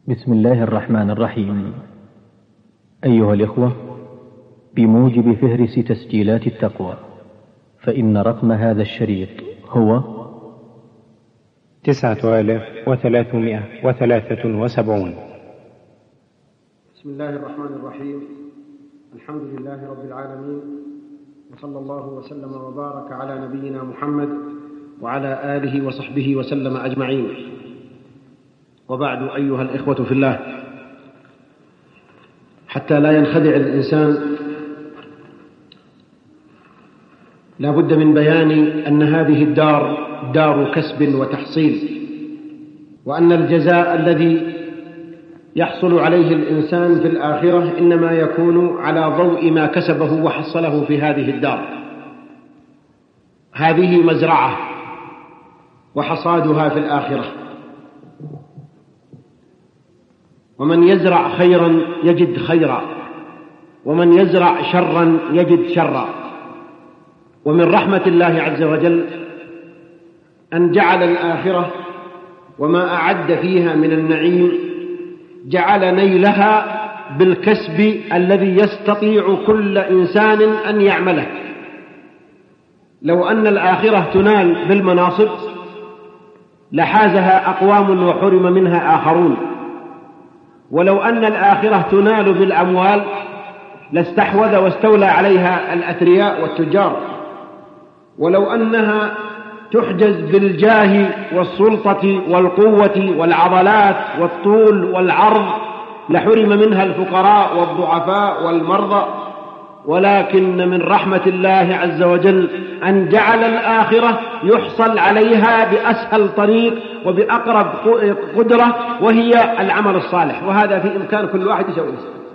بسم الله الرحمن الرحيم. أيها الإخوة، بموجب فهرس تسجيلات التقوى، فإن رقم هذا الشريط هو 9373. بسم الله الرحمن الرحيم. الحمد لله رب العالمين، وصلى الله وسلم وبارك على نبينا محمد وعلى آله وصحبه وسلم أجمعين. وبعد، أيها الإخوة في الله، حتى لا ينخدع الإنسان لا بد من بيان أن هذه الدار دار كسب وتحصيل، وأن الجزاء الذي يحصل عليه الإنسان في الآخرة إنما يكون على ضوء ما كسبه وحصله في هذه الدار. هذه مزرعة وحصادها في الآخرة، ومن يزرع خيرا يجد خيرا، ومن يزرع شرا يجد شرا. ومن رحمة الله عز وجل أن جعل الآخرة وما أعد فيها من النعيم جعل نيلها بالكسب الذي يستطيع كل إنسان أن يعمله. لو أن الآخرة تنال بالمناصب لحازها أقوام وحرم منها آخرون، ولو أن الآخرة تنال بالأموال لاستحوذ واستولى عليها الأثرياء والتجار، ولو أنها تحجز بالجاه والسلطة والقوة والعضلات والطول والعرض لحرم منها الفقراء والضعفاء والمرضى. ولكن من رحمة الله عز وجل أن جعل الآخرة يحصل عليها بأسهل طريق وبأقرب قدرة، وهي العمل الصالح، وهذا في إمكان كل واحد يسويه.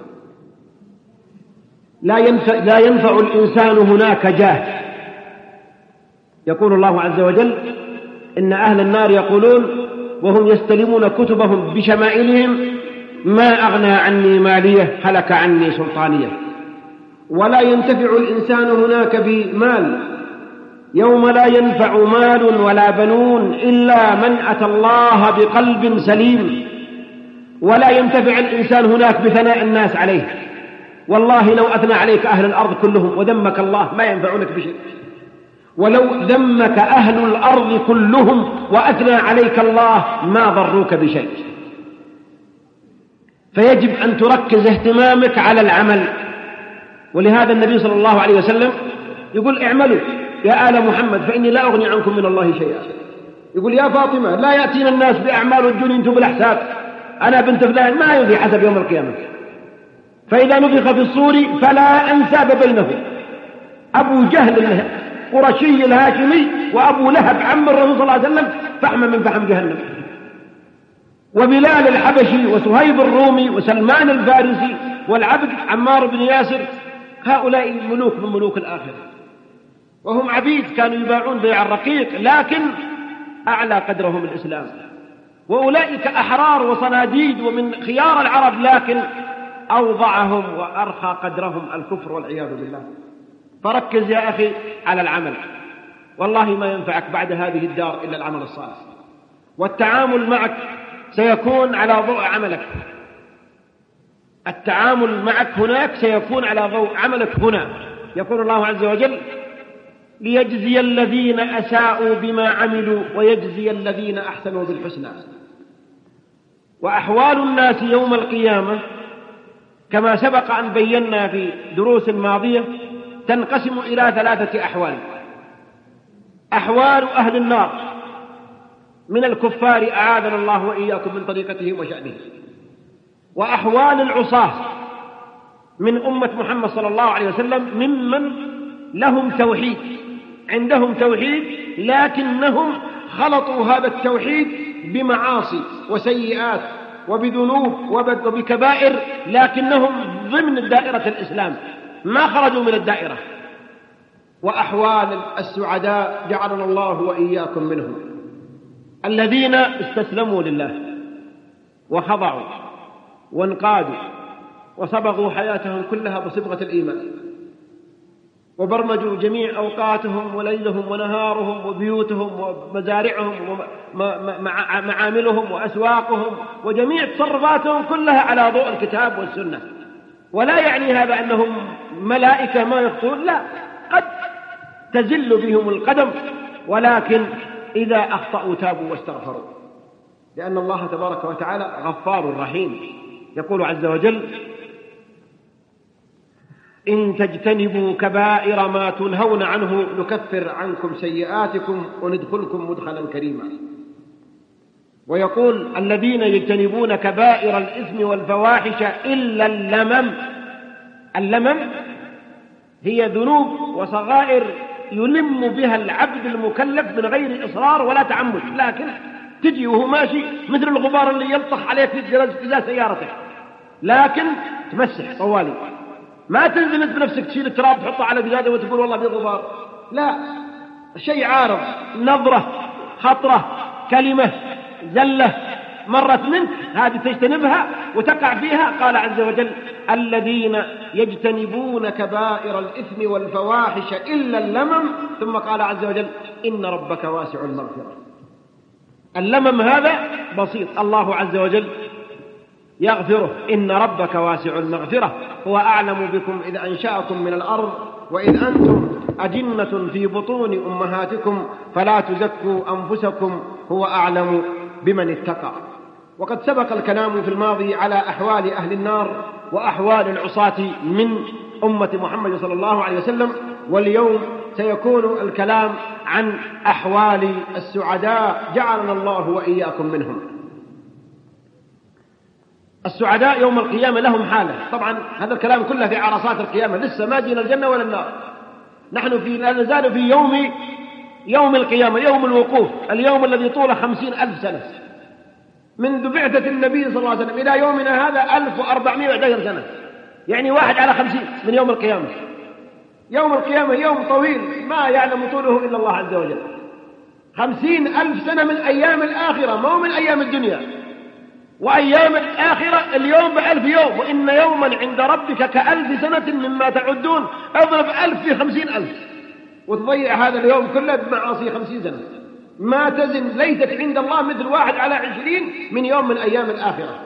لا ينفع الإنسان هناك جاه. يقول الله عز وجل: إن أهل النار يقولون وهم يستلمون كتبهم بشمائلهم: ما أغنى عني مالية، هلك عني سلطانية. ولا ينتفع الإنسان هناك بمال، يوم لا ينفع مال ولا بنون إلا من أتى الله بقلب سليم. ولا ينتفع الإنسان هناك بثناء الناس عليه. والله لو أثنى عليك أهل الأرض كلهم وذمك الله ما ينفعونك بشيء. ولو ذمك أهل الأرض كلهم وأثنى عليك الله ما ضروك بشيء. فيجب أن تركز اهتمامك على العمل. ولهذا النبي صلى الله عليه وسلم يقول: اعملوا يا آل محمد فإني لا أغني عنكم من الله شيئا. يقول: يا فاطمة لا يأتينا الناس بأعمال الدنيا انتم بالأحساب، أنا بنت فلان ما يوفي حسب يوم القيامة. فإذا نفخ في الصور فلا أنساب بينهم. أبو جهل القرشي الهاشمي وأبو لهب عم الرسول صلى الله عليه وسلم فحم من فحم جهنم، وبلال الحبشي وصهيب الرومي وسلمان الفارسي والعبد عمار بن ياسر، هؤلاء ملوك من ملوك الآخرة، وهم عبيد كانوا يباعون بيع الرقيق، لكن أعلى قدرهم الإسلام. وأولئك أحرار وصناديد ومن خيار العرب، لكن أوضعهم وأرخى قدرهم الكفر والعياذ بالله. فركز يا أخي على العمل، والله ما ينفعك بعد هذه الدار إلا العمل الصالح. والتعامل معك سيكون على ضوء عملك. التعامل معك هناك سيكون على ضوء عملك هنا. يقول الله عز وجل: ليجزي الذين أساءوا بما عملوا ويجزي الذين أحسنوا بالحسنى. وأحوال الناس يوم القيامة كما سبق أن بينا في دروس ماضية تنقسم إلى 3 أحوال: أحوال أهل النار من الكفار أعاذنا الله وإياكم من طريقتهم وشأنهم، وأحوال العصاة من أمة محمد صلى الله عليه وسلم ممن لهم توحيد، عندهم توحيد لكنهم خلطوا هذا التوحيد بمعاصي وسيئات وبذنوب وبكبائر، لكنهم ضمن دائرة الإسلام ما خرجوا من الدائرة. وأحوال السعداء جعلنا الله وإياكم منهم، الذين استسلموا لله وخضعوا وانقادوا وصبغوا حياتهم كلها بصبغة الإيمان. وبرمجوا جميع أوقاتهم وليلهم ونهارهم وبيوتهم ومزارعهم ومعاملهم وأسواقهم وجميع تصرفاتهم كلها على ضوء الكتاب والسنة. ولا يعني هذا أنهم ملائكة ما يخطئون، لا، قد تزل بهم القدم، ولكن إذا أخطأوا تابوا واستغفروا، لأن الله تبارك وتعالى غفار رحيم. يقول عز وجل: إن تجتنبوا كبائر ما تنهون عنه نكفر عنكم سيئاتكم وندخلكم مدخلا كريما. ويقول: الذين يجتنبون كبائر الإثم والفواحش إلا اللمم. اللمم هي ذنوب وصغائر يلم بها العبد المكلف من غير إصرار ولا تعمد، لكن تجي وهو ماشي مثل الغبار اللي يلطخ عليك في جزاء سيارتك، لكن تمسح طوالي، ما تنزل انت بنفسك تشيل التراب تحطه على قزازة وتقول والله في غبار، لا، شيء عارض، نظرة، خطرة، كلمة، زلة مرت منك، هذه تجتنبها وتقع فيها. قال عز وجل: الذين يجتنبون كبائر الإثم والفواحش إلا اللمم. ثم قال عز وجل: إن ربك واسع المغفرة. اللمم هذا بسيط، الله عز وجل يغفره. إن ربك واسع المغفرة، هو أعلم بكم إذ أنشأكم من الأرض وإذ أنتم أجنة في بطون أمهاتكم فلا تزكوا أنفسكم هو أعلم بمن اتقى. وقد سبق الكلام في الماضي على أحوال أهل النار وأحوال العصاة من أمة محمد صلى الله عليه وسلم، واليوم سيكون الكلام عن أحوال السعداء، جعلنا الله وإياكم منهم. السعداء يوم القيامة لهم حالة، طبعا هذا الكلام كله في عرصات القيامة، لسه ما جينا الجنة ولا النار، نحن لا نزال في يوم القيامة، يوم الوقوف، اليوم الذي طوله 50,000 سنة منذ بعثة النبي صلى الله عليه وسلم إلى يومنا هذا 1411 سنة، يعني 1 على 50 من يوم القيامة. يوم القيامة يوم طويل ما يعلم طوله إلا الله عز وجل، 50,000 سنة من أيام الآخرة، ما هو من أيام الدنيا. وأيام الآخرة اليوم ب1000 يوم، وإن يوما عند ربك ك1000 سنة مما تعدون، اضرب 1000 في 50,000 وتضيع هذا اليوم كله بمعاصي 50 سنة، ما تزن، ليست عند الله مثل 1 على 20 من يوم من أيام الآخرة.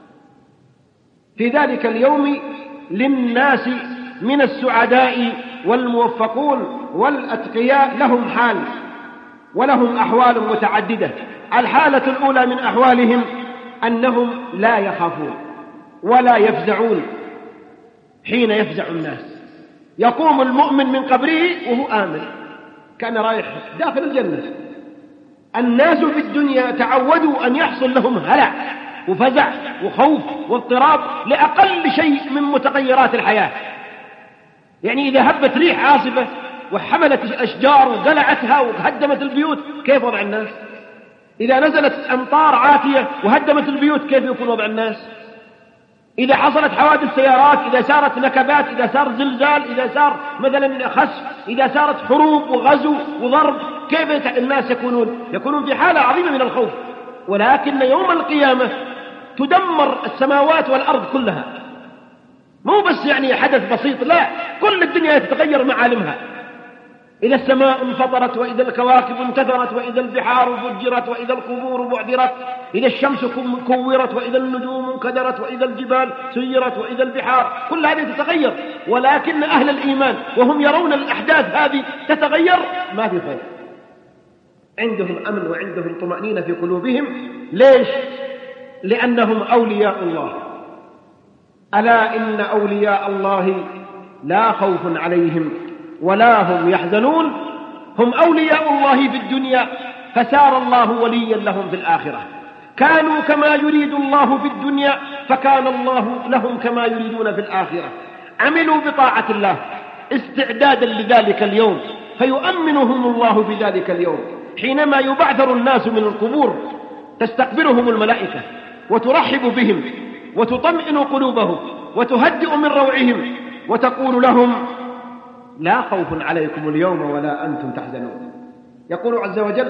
في ذلك اليوم للناس من السعداء والموفقون والأتقياء لهم حال ولهم أحوال متعددة. الحالة الأولى من أحوالهم أنهم لا يخافون ولا يفزعون حين يفزع الناس. يقوم المؤمن من قبره وهو آمن، كان رايح داخل الجنة. الناس في الدنيا تعودوا أن يحصل لهم هلع وفزع وخوف واضطراب لأقل شيء من متغيرات الحياة. يعني إذا هبت ريح عاصفة وحملت أشجار وقلعتها وهدمت البيوت، كيف وضع الناس؟ إذا نزلت أمطار عاتية وهدمت البيوت، كيف يكون وضع الناس؟ إذا حصلت حوادث سيارات، إذا صارت نكبات، إذا صار زلزال، إذا صار مثلا خسف، إذا صارت حروب وغزو وضرب، كيف الناس يكونون في حالة عظيمة من الخوف. ولكن يوم القيامة تدمر السماوات والأرض كلها، مو بس يعني حدث بسيط، لا، كل الدنيا تتغير معالمها. إذا السماء انفطرت، وإذا الكواكب انتثرت، وإذا البحار فجرت، وإذا القبور بعثرت، إذا الشمس كورت، وإذا النجوم انكدرت، وإذا الجبال سيرت، وإذا البحار، كل هذه تتغير. ولكن أهل الإيمان وهم يرون الأحداث هذه تتغير ما في خير، عندهم أمن وعندهم طمأنينة في قلوبهم. ليش؟ لأنهم أولياء الله. ألا إن أولياء الله لا خوف عليهم ولا هم يحزنون. هم أولياء الله في الدنيا فسار الله وليا لهم في الآخرة. كانوا كما يريد الله في الدنيا فكان الله لهم كما يريدون في الآخرة. عملوا بطاعة الله استعدادا لذلك اليوم، فيؤمنهم الله بذلك اليوم. حينما يبعثر الناس من القبور تستقبلهم الملائكة وترحب بهم وتطمئن قلوبهم وتهدئ من روعهم وتقول لهم: لا خوف عليكم اليوم ولا أنتم تحزنون. يقول عز وجل: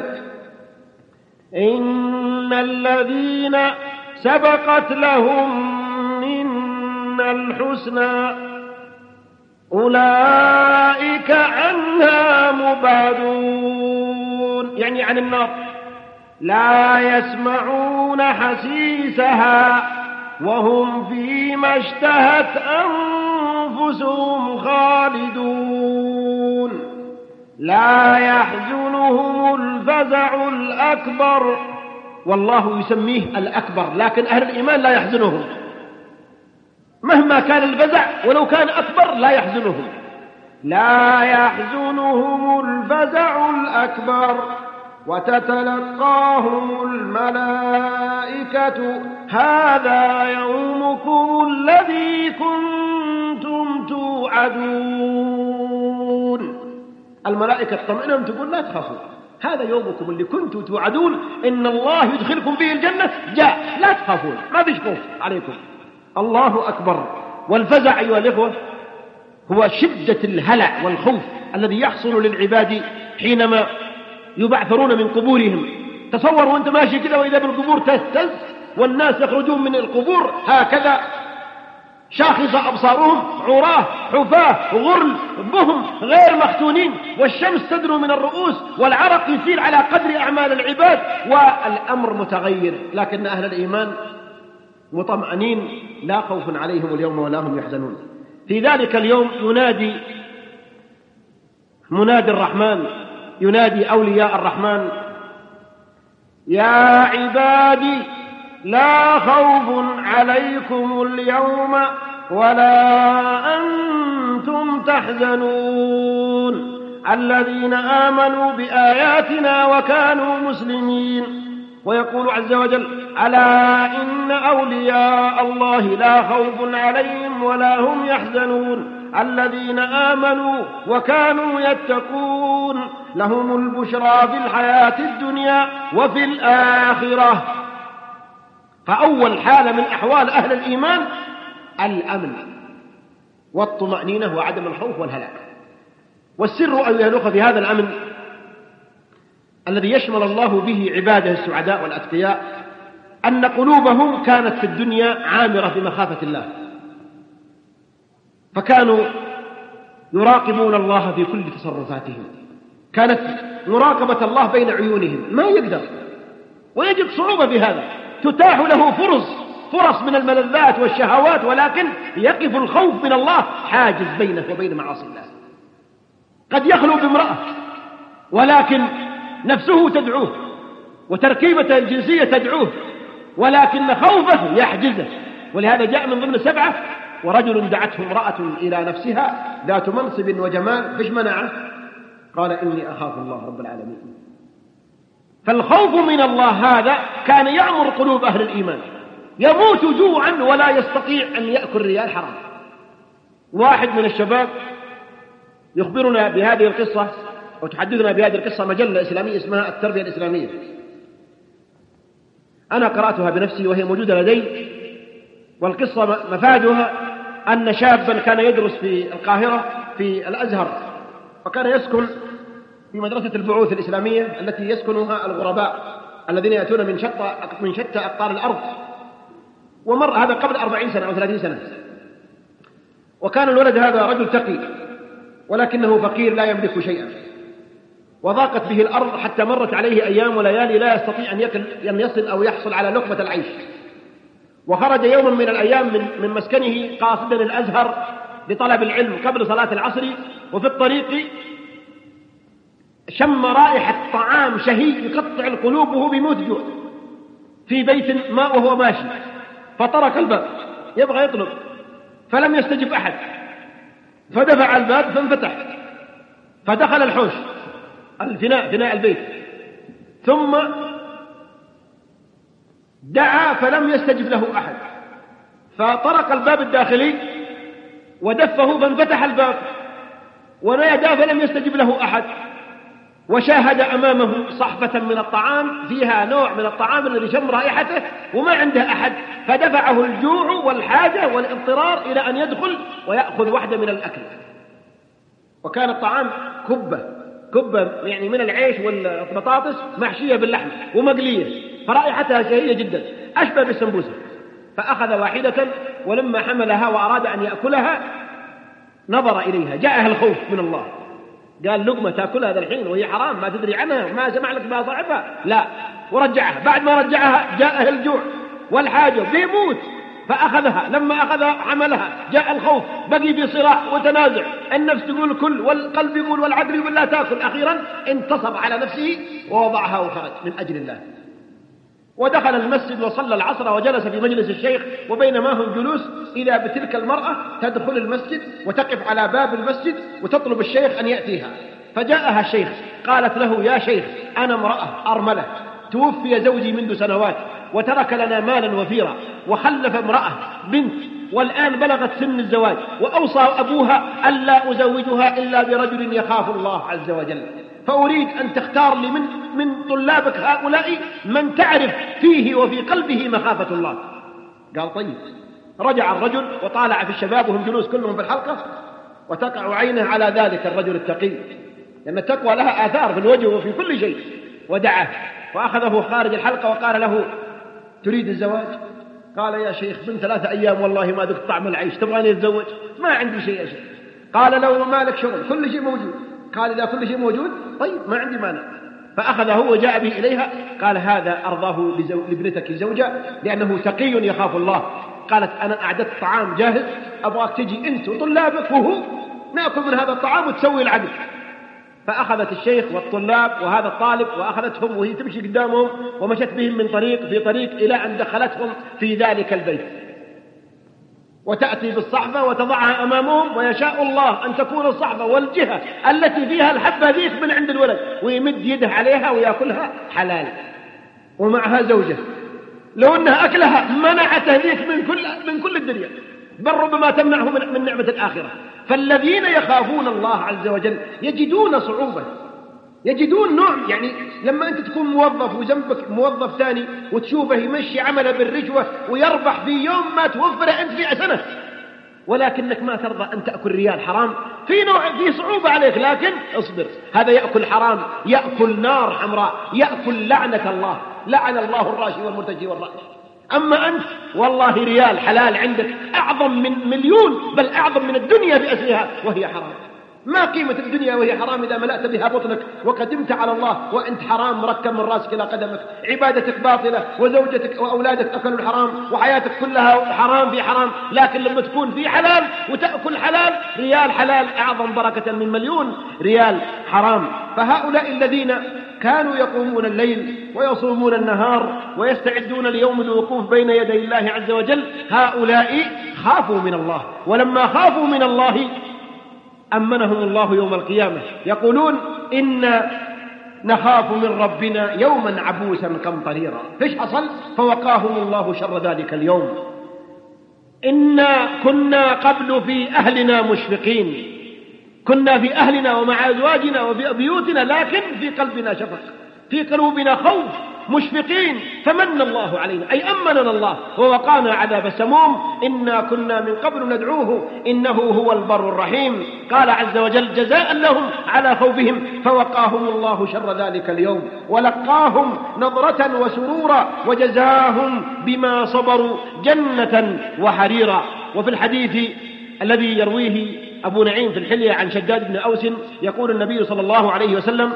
إن الذين سبقت لهم منا الحسنى أولئك عنها مبعدون، يعني عن النار، لا يسمعون حسيسها وهم فيما اشتهت أنفسهم خالدون، لا يحزنهم الفزع الأكبر، والله يسميه الأكبر، لكن أهل الإيمان لا يحزنهم مهما كان الفزع، ولو كان أكبر لا يحزنهم، لا يحزنهم الفزع الأكبر، وتتلقاهم الملائكة هذا يومكم الذي كنتم توعدون. الملائكة تطمئنهم تقول لا تخافوا، هذا يومكم اللي كنتم توعدون، إن الله يدخلكم فيه الجنة جاء، لا تخافون، ما فيش خوف عليكم. الله أكبر. والفزع أيها الإخوة هو شدة الهلع والخوف الذي يحصل للعباد حينما يبعثرون من قبورهم. تصور وانت ماشي كده وإذا بالقبور تهتز والناس يخرجون من القبور هكذا شاخصة أبصارهم، عراه حفاة غرل بهم غير مختونين، والشمس تدنو من الرؤوس والعرق يسيل على قدر أعمال العباد والأمر متغير. لكن أهل الإيمان مطمئنين لا خوف عليهم اليوم ولا هم يحزنون. في ذلك اليوم ينادي منادي الرحمن، ينادي أولياء الرحمن: يا عبادي لا خوف عليكم اليوم ولا أنتم تحزنون الذين آمنوا بآياتنا وكانوا مسلمين. ويقول عز وجل: ألا إن أولياء الله لا خوف عليهم ولا هم يحزنون الذين آمنوا وكانوا يتقون لهم البشرى في الحياة الدنيا وفي الآخرة. فأول حالة من أحوال أهل الإيمان الأمن والطمأنينة وعدم الخوف والهلاك. والسر أيها الأخوة في هذا الأمن الذي يشمل الله به عباده السعداء والأتقياء أن قلوبهم كانت في الدنيا عامرة بمخافة الله، فكانوا يراقبون الله في كل تصرفاتهم، كانت مراقبة الله بين عيونهم، ما يقدر ويجد صعوبة في هذا، تتاح له فرص من الملذات والشهوات، ولكن يقف الخوف من الله حاجز بينه وبين معاصي الله. قد يخلو بامرأة ولكن نفسه تدعوه وتركيبته الجنسية تدعوه، ولكن خوفه يحجزه. ولهذا جاء من ضمن 7: ورجل دعته امرأة إلى نفسها ذات منصب وجمال، فيش منعه؟ قال إني أخاف الله رب العالمين. فالخوف من الله هذا كان يعمر قلوب أهل الإيمان، يموت جوعا ولا يستطيع أن يأكل ريال حرام. واحد من الشباب يخبرنا بهذه القصة وتحدثنا بهذه القصة مجلة إسلامية اسمها التربية الإسلامية، أنا قرأتها بنفسي وهي موجودة لدي. والقصة مفادها أن شابا كان يدرس في القاهرة في الأزهر، وكان يسكن في مدرسة البعوث الإسلامية التي يسكنها الغرباء الذين يأتون من شتى أقطار الأرض. ومر هذا قبل 40 سنة أو 30 سنة. وكان الولد هذا رجل تقي ولكنه فقير لا يملك شيئا، وضاقت به الأرض حتى مرت عليه أيام وليالي لا يستطيع أن يصل أو يحصل على لقمة العيش. وخرج يوما من الأيام من مسكنه قاصدا الأزهر لطلب العلم قبل صلاة العصر، وفي الطريق شم رائحة طعام شهي يقطع القلوب وهو بيموت جوع في بيت ما وهو ماشي، فطرق الباب يبغى يطلب فلم يستجب أحد، فدفع الباب فانفتح، فدخل الحوش فناء البيت، ثم دعا فلم يستجب له أحد، فطرق الباب الداخلي ودفه فانفتح الباب، ونادى فلم يستجب له أحد، وشاهد أمامه صحفة من الطعام فيها نوع من الطعام الذي شم رائحته وما عنده أحد، فدفعه الجوع والحاجة والاضطرار إلى أن يدخل ويأخذ واحدة من الأكل. وكان الطعام كبة يعني من العيش والبطاطس محشية باللحم ومقلية، فرائحتها شهية جدا أشبه بالسمبوسة. فأخذ واحدة، ولما حملها وأراد أن يأكلها نظر إليها جاءها الخوف من الله، قال لقمة تأكلها هذا الحين وهي حرام ما تدري عنها ما سمع لك بها صاحبها، لا، ورجعها. بعد ما رجعها جاءه الجوع والحاجة بيموت، فأخذها. لما أخذها حملها، جاء الخوف، بقي في صراع وتنازع، النفس تقول كل والقلب يقول والعقل يقول لا تأكل. أخيرا انتصب على نفسه ووضعها وخرج من أجل الله. ودخل المسجد وصلى العصر وجلس في مجلس الشيخ، وبينما هم جلوس إذا بتلك المرأة تدخل المسجد وتقف على باب المسجد وتطلب الشيخ أن يأتيها. فجاءها الشيخ، قالت له: يا شيخ، أنا امرأة أرملة، توفي زوجي منذ سنوات وترك لنا مالا وفيرا، وخلف امرأة بنت، والآن بلغت سن الزواج، وأوصى أبوها ألا أزوجها إلا برجل يخاف الله عز وجل، فأريد أن تختار لي من طلابك هؤلاء من تعرف فيه وفي قلبه مخافة الله. قال: طيب. رجع الرجل وطالع في الشباب وهم جلوس كلهم في الحلقة، وتقع عينه على ذلك الرجل التقي، لأن التقوى لها آثار في الوجه وفي كل شيء. ودعاه وأخذه خارج الحلقة وقال له: تريد الزواج؟ قال: يا شيخ، من 3 أيام والله ما ذقت طعم العيش، تبغاني أتزوج؟ ما عندي شيء يا شيخ. قال: لو ما لك شغل كل شيء موجود. قال: إذا كل شيء موجود طيب ما عندي مانع. فأخذه وجاء به إليها، قال: هذا أرضاه لابنتك زوجة لأنه تقي يخاف الله. قالت: أنا أعددت طعام جاهز، أبغاك تجي أنت وطلابك وهو نأكل من هذا الطعام وتسوي العدل. فأخذت الشيخ والطلاب وهذا الطالب وأخذتهم وهي تمشي قدامهم، ومشت بهم من طريق في طريق إلى أن دخلتهم في ذلك البيت، وتأتي بالصحفة وتضعها أمامهم، ويشاء الله أن تكون الصحفة والجهة التي فيها الحبة ذيك من عند الولد، ويمد يده عليها ويأكلها حلال، ومعها زوجة لو أنها أكلها منعته ذيك من كل الدنيا، بل ربما تمنعه من نعمة الآخرة. فالذين يخافون الله عز وجل يجدون صعوبة، يجدون نوع، يعني لما أنت تكون موظف وجنبك موظف ثاني وتشوفه يمشي عمله بالرشوة ويربح في يوم ما توفره أنت في سنة، ولكنك ما ترضى أن تأكل ريال حرام، في صعوبة عليك، لكن اصبر. هذا يأكل حرام، يأكل نار حمراء، يأكل لعنة الله، لعن الله الراشي والمرتجي والراشي. أما أنت والله ريال حلال عندك أعظم من مليون، بل أعظم من الدنيا بأسرها وهي حرام. ما قيمة الدنيا وهي حرام إذا ملأت بها بطنك وقدمت على الله وأنت حرام مركب من راسك إلى قدمك، عبادتك باطلة وزوجتك وأولادك أكلوا الحرام وحياتك كلها حرام في حرام. لكن لما تكون في حلال وتأكل حلال، ريال حلال أعظم بركة من مليون ريال حرام. فهؤلاء الذين كانوا يقومون الليل ويصومون النهار ويستعدون ليوم الوقوف بين يدي الله عز وجل، هؤلاء خافوا من الله، ولما خافوا من الله أمنهم الله يوم القيامة. يقولون: إنا نخاف من ربنا يوما عبوسا قمطريرا. فيش حصل؟ فوقاهم الله شر ذلك اليوم. إنا كنا قبل في أهلنا مشفقين، كنا في أهلنا ومع أزواجنا وفي بيوتنا، لكن في قلبنا شفق، في قلوبنا خوف، مشفقين، فمن الله علينا، أي أمننا الله ووقانا عذاب السموم. إنا كنا من قبل ندعوه إنه هو البر الرحيم. قال عز وجل: جزاء لهم على خوفهم فوقاهم الله شر ذلك اليوم ولقاهم نظرة وسرورا وجزاهم بما صبروا جنة وحريرا. وفي الحديث الذي يرويه أبو نعيم في الحلية عن شداد بن أوس يقول النبي صلى الله عليه وسلم،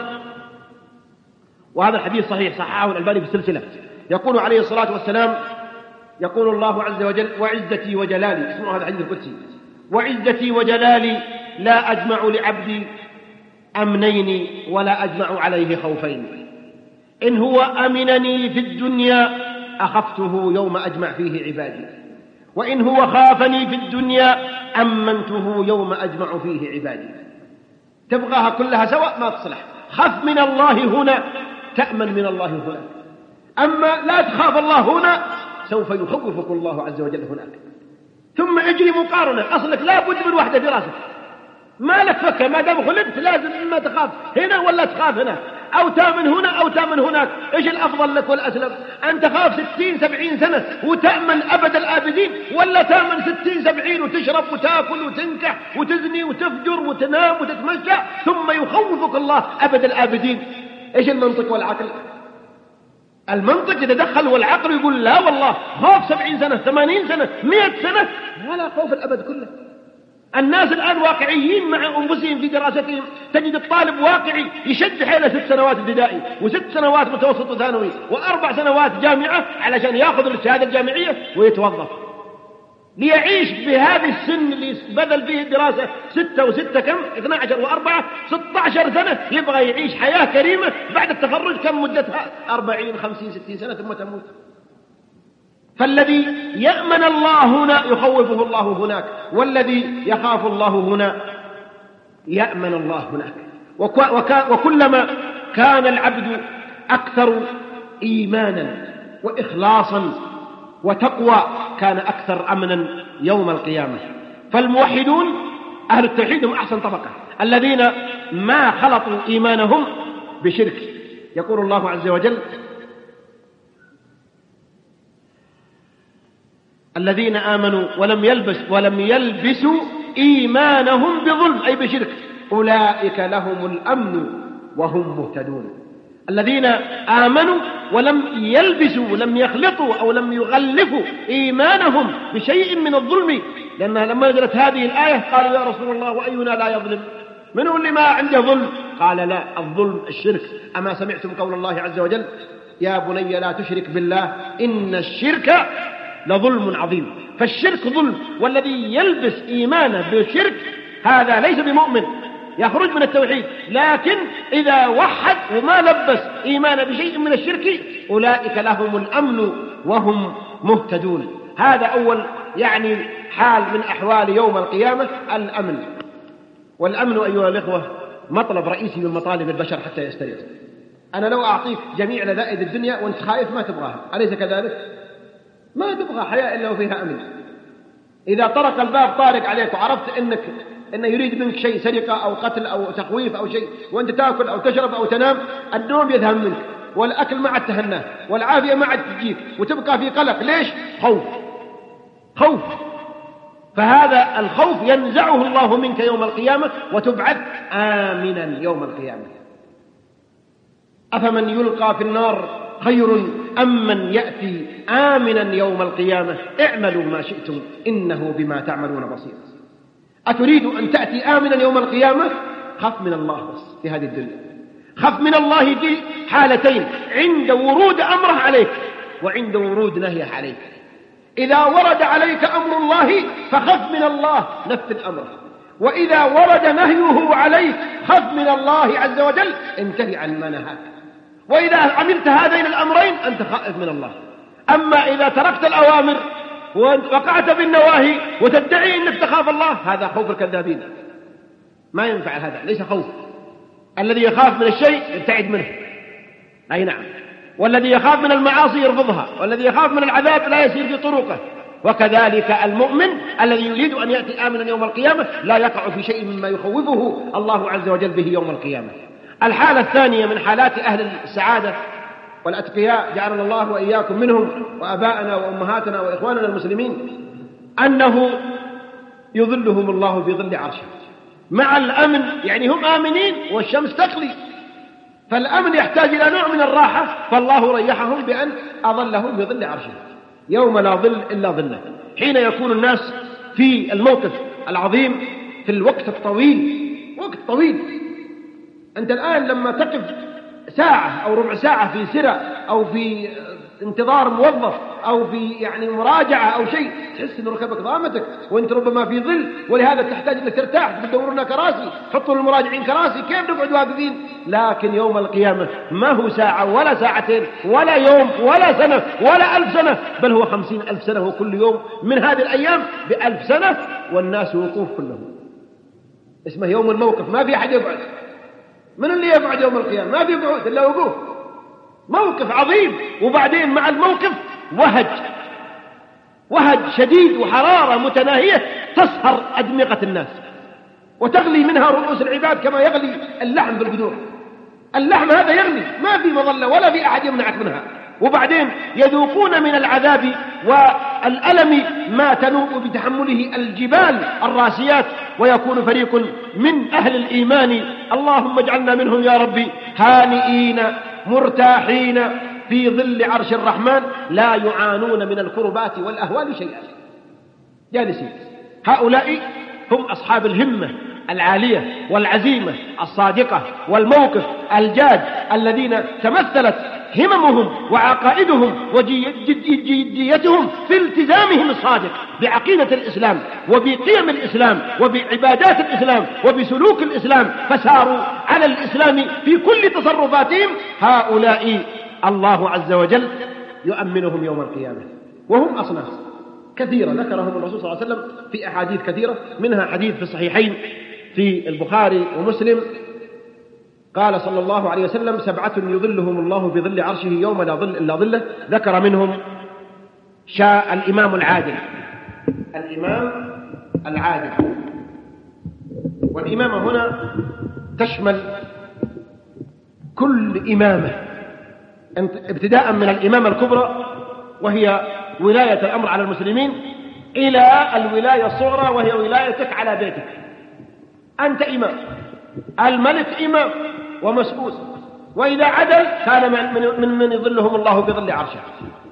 وهذا الحديث صحيح صححه الألباني في السلسلة، يقول عليه الصلاة والسلام: يقول الله عز وجل: وعزتي وجلالي، اسمعوا هذا الحديث القدسي: وعزتي وجلالي لا أجمع لعبدي أمنين ولا أجمع عليه خوفين، إن هو أمنني في الدنيا أخفته يوم أجمع فيه عبادي، وإن هو خافني في الدنيا أمنته يوم أجمع فيه عبادي. تبغاها كلها سواء ما تصلح. خف من الله هنا تأمن من الله هنا، أما لا تخاف الله هنا سوف يخوفك الله عز وجل هناك. ثم اجري مقارنة، أصلك لا بد من وحدة في راسك، ما لك فكة، ما دام خلقت لازم إما تخاف هنا ولا تخاف هنا، أو تأمن هنا أو تأمن هناك. إيش الأفضل لك والأسلم؟ أن تخاف 60-70 سنة وتأمن أبد الآبدين، ولا تأمن 60-70 وتشرب وتأكل وتنكح وتزني وتفجر وتنام وتتمشى ثم يخوفك الله أبد الآبدين؟ إيش المنطق والعقل؟ المنطق يتدخل والعقل يقول: لا والله خوف 70 سنة 80 سنة 100 سنة ولا خوف الأبد كله. الناس الآن واقعيين مع أنفسهم في دراستهم. تجد الطالب واقعي يشد حيله 6 سنوات ابتدائي و6 سنوات متوسط وثانوي و4 سنوات جامعة علشان يأخذ الشهادة الجامعية ويتوظف، ليعيش بهذه السن اللي بدل فيه الدراسة 6 و6 كم 12 و4 16 سنة، يبغى يعيش حياة كريمة بعد التخرج كم مدتها 40 50 60 سنة ثم تموت. فالذي يأمن الله هنا يخوفه الله هناك، والذي يخاف الله هنا يأمن الله هناك. وكلما كان العبد أكثر إيمانا وإخلاصا وتقوى كان أكثر أمنا يوم القيامة. فالموحدون أهل التوحيد هم أحسن طبقة، الذين ما خلطوا إيمانهم بشرك. يقول الله عز وجل: الذين آمنوا ولم يلبسوا إيمانهم بظلم أي بشرك أولئك لهم الأمن وهم مهتدون. الذين آمنوا ولم يلبسوا لم يخلطوا أو لم يغلفوا إيمانهم بشيء من الظلم، لأنها لما نزلت هذه الآية قالوا يا رسول الله وأينا لا يظلم؟ من هو اللي ما عنده ظلم؟ قال لا، الظلم الشرك. أما سمعتم قول الله عز وجل: يا بني لا تشرك بالله إن الشرك لظلم عظيم. فالشرك ظلم، والذي يلبس إيمانه بالشرك هذا ليس بمؤمن، يخرج من التوحيد. لكن إذا وحد وما لبس إيمانه بشيء من الشرك أولئك لهم الأمن وهم مهتدون. هذا أول حال من أحوال يوم القيامة، الأمن. والأمن أيها الإخوة مطلب رئيسي من مطالب البشر حتى يستريح. أنا لو أعطيك جميع لذائذ الدنيا وأنت خايف ما تبغاها، أليس كذلك؟ ما تبغى حياة إلا وفيها أمن. إذا طرق الباب طارق عليك وعرفت إنه يريد منك شيء، سرقة أو قتل أو تخويف أو شيء، وأنت تأكل أو تشرب أو تنام، النوم يذهب منك، والأكل ما عاد تهناه، والعافية ما عاد تجيك، وتبقى في قلق. ليش؟ خوف. فهذا الخوف ينزعه الله منك يوم القيامة وتبعث آمنا يوم القيامة. أفمن يلقى في النار خير أم من يأتي آمنا يوم القيامة اعملوا ما شئتم إنه بما تعملون بصير. أتريد أن تأتي آمنا يوم القيامة؟ خف من الله بس في هذه الدنيا. خف من الله في حالتين: عند ورود أمره عليك وعند ورود نهيه عليك. إذا ورد عليك أمر الله فخف من الله، نفذ أمره. وإذا ورد نهيه عليك خف من الله عز وجل، انتهي عن ما نهاك. وإذا عملت هذين الأمرين أنت خائف من الله. أما إذا تركت الأوامر ووقعت بالنواهي وتدعي أنك تخاف الله، هذا خوف الكذابين، ما ينفع. هذا ليس خوف. الذي يخاف من الشيء يبتعد منه، أي نعم. والذي يخاف من المعاصي يرفضها، والذي يخاف من العذاب لا يسير في طرقه. وكذلك المؤمن الذي يريد أن يأتي آمنا يوم القيامة لا يقع في شيء مما يخوفه الله عز وجل به يوم القيامة. الحالة الثانية من حالات أهل السعادة والأتقياء جعلنا الله وإياكم منهم، وأباءنا وأمهاتنا وإخواننا المسلمين، أنه يظلهم الله في ظل عرشه مع الأمن. هم آمنين والشمس تقلي، فالأمن يحتاج إلى نوع من الراحة، فالله ريحهم بأن أظلهم في ظل عرشه يوم لا ظل إلا ظله. حين يكون الناس في الموقف العظيم في الوقت الطويل، وقت طويل. أنت الآن لما تقف ساعة أو ربع ساعة في سرة أو في انتظار موظف أو في مراجعة أو شيء، تحس أن ركبك ضامتك وأنت ربما في ظل، ولهذا تحتاج أنك ترتاح، تدور لنا كراسي، حطوا للمراجعين كراسي، كيف نقعد واقفين؟ لكن يوم القيامة ما هو ساعة ولا ساعتين ولا يوم ولا سنة ولا 1000 سنة، بل هو 50,000 سنة، وكل يوم من هذه الأيام ب1000 سنة، والناس وقوف كلهم. اسمه يوم الموقف، ما في أحد يقعد. من اللي يقعد يوم القيامة؟ ما في قعود إلا وقوف. موقف عظيم، وبعدين مع الموقف وهج شديد وحرارة متناهية تصهر أدمغة الناس وتغلي منها رؤوس العباد كما يغلي اللحم بالقدور. اللحم هذا يغلي، ما في مظلة ولا في أحد يمنعك منها. وبعدين يذوقون من العذاب والألم ما تنوء بتحمله الجبال الراسيات، ويكون فريق من أهل الإيمان، اللهم اجعلنا منهم يا ربي، هانئين مرتاحين في ظل عرش الرحمن، لا يعانون من الكربات والأهوال شيئا، جالسين. هؤلاء هم أصحاب الهمة العالية والعزيمة الصادقة والموقف الجاد، الذين تمثلت هممهم وعقائدهم وجديتهم في التزامهم الصادق بعقيدة الإسلام وبقيم الإسلام وبعبادات الإسلام وبسلوك الإسلام، فساروا على الإسلام في كل تصرفاتهم. هؤلاء الله عز وجل يؤمنهم يوم القيامة، وهم أصناف كثيرة ذكرهم الرسول صلى الله عليه وسلم في أحاديث كثيرة، منها حديث في الصحيحين في البخاري ومسلم، قال صلى الله عليه وسلم: 7 يظلهم الله بظل عرشه يوم لا ظل إلا ظله. ذكر منهم الإمام العادل. الإمام العادل، والإمامة هنا تشمل كل إمامة، ابتداء من الإمامة الكبرى وهي ولاية الأمر على المسلمين، إلى الولاية الصغرى وهي ولايتك على بيتك. أنت إمام، الملك إمام ومسؤول، وإذا عدل كان من يظلهم الله بظل عرشه،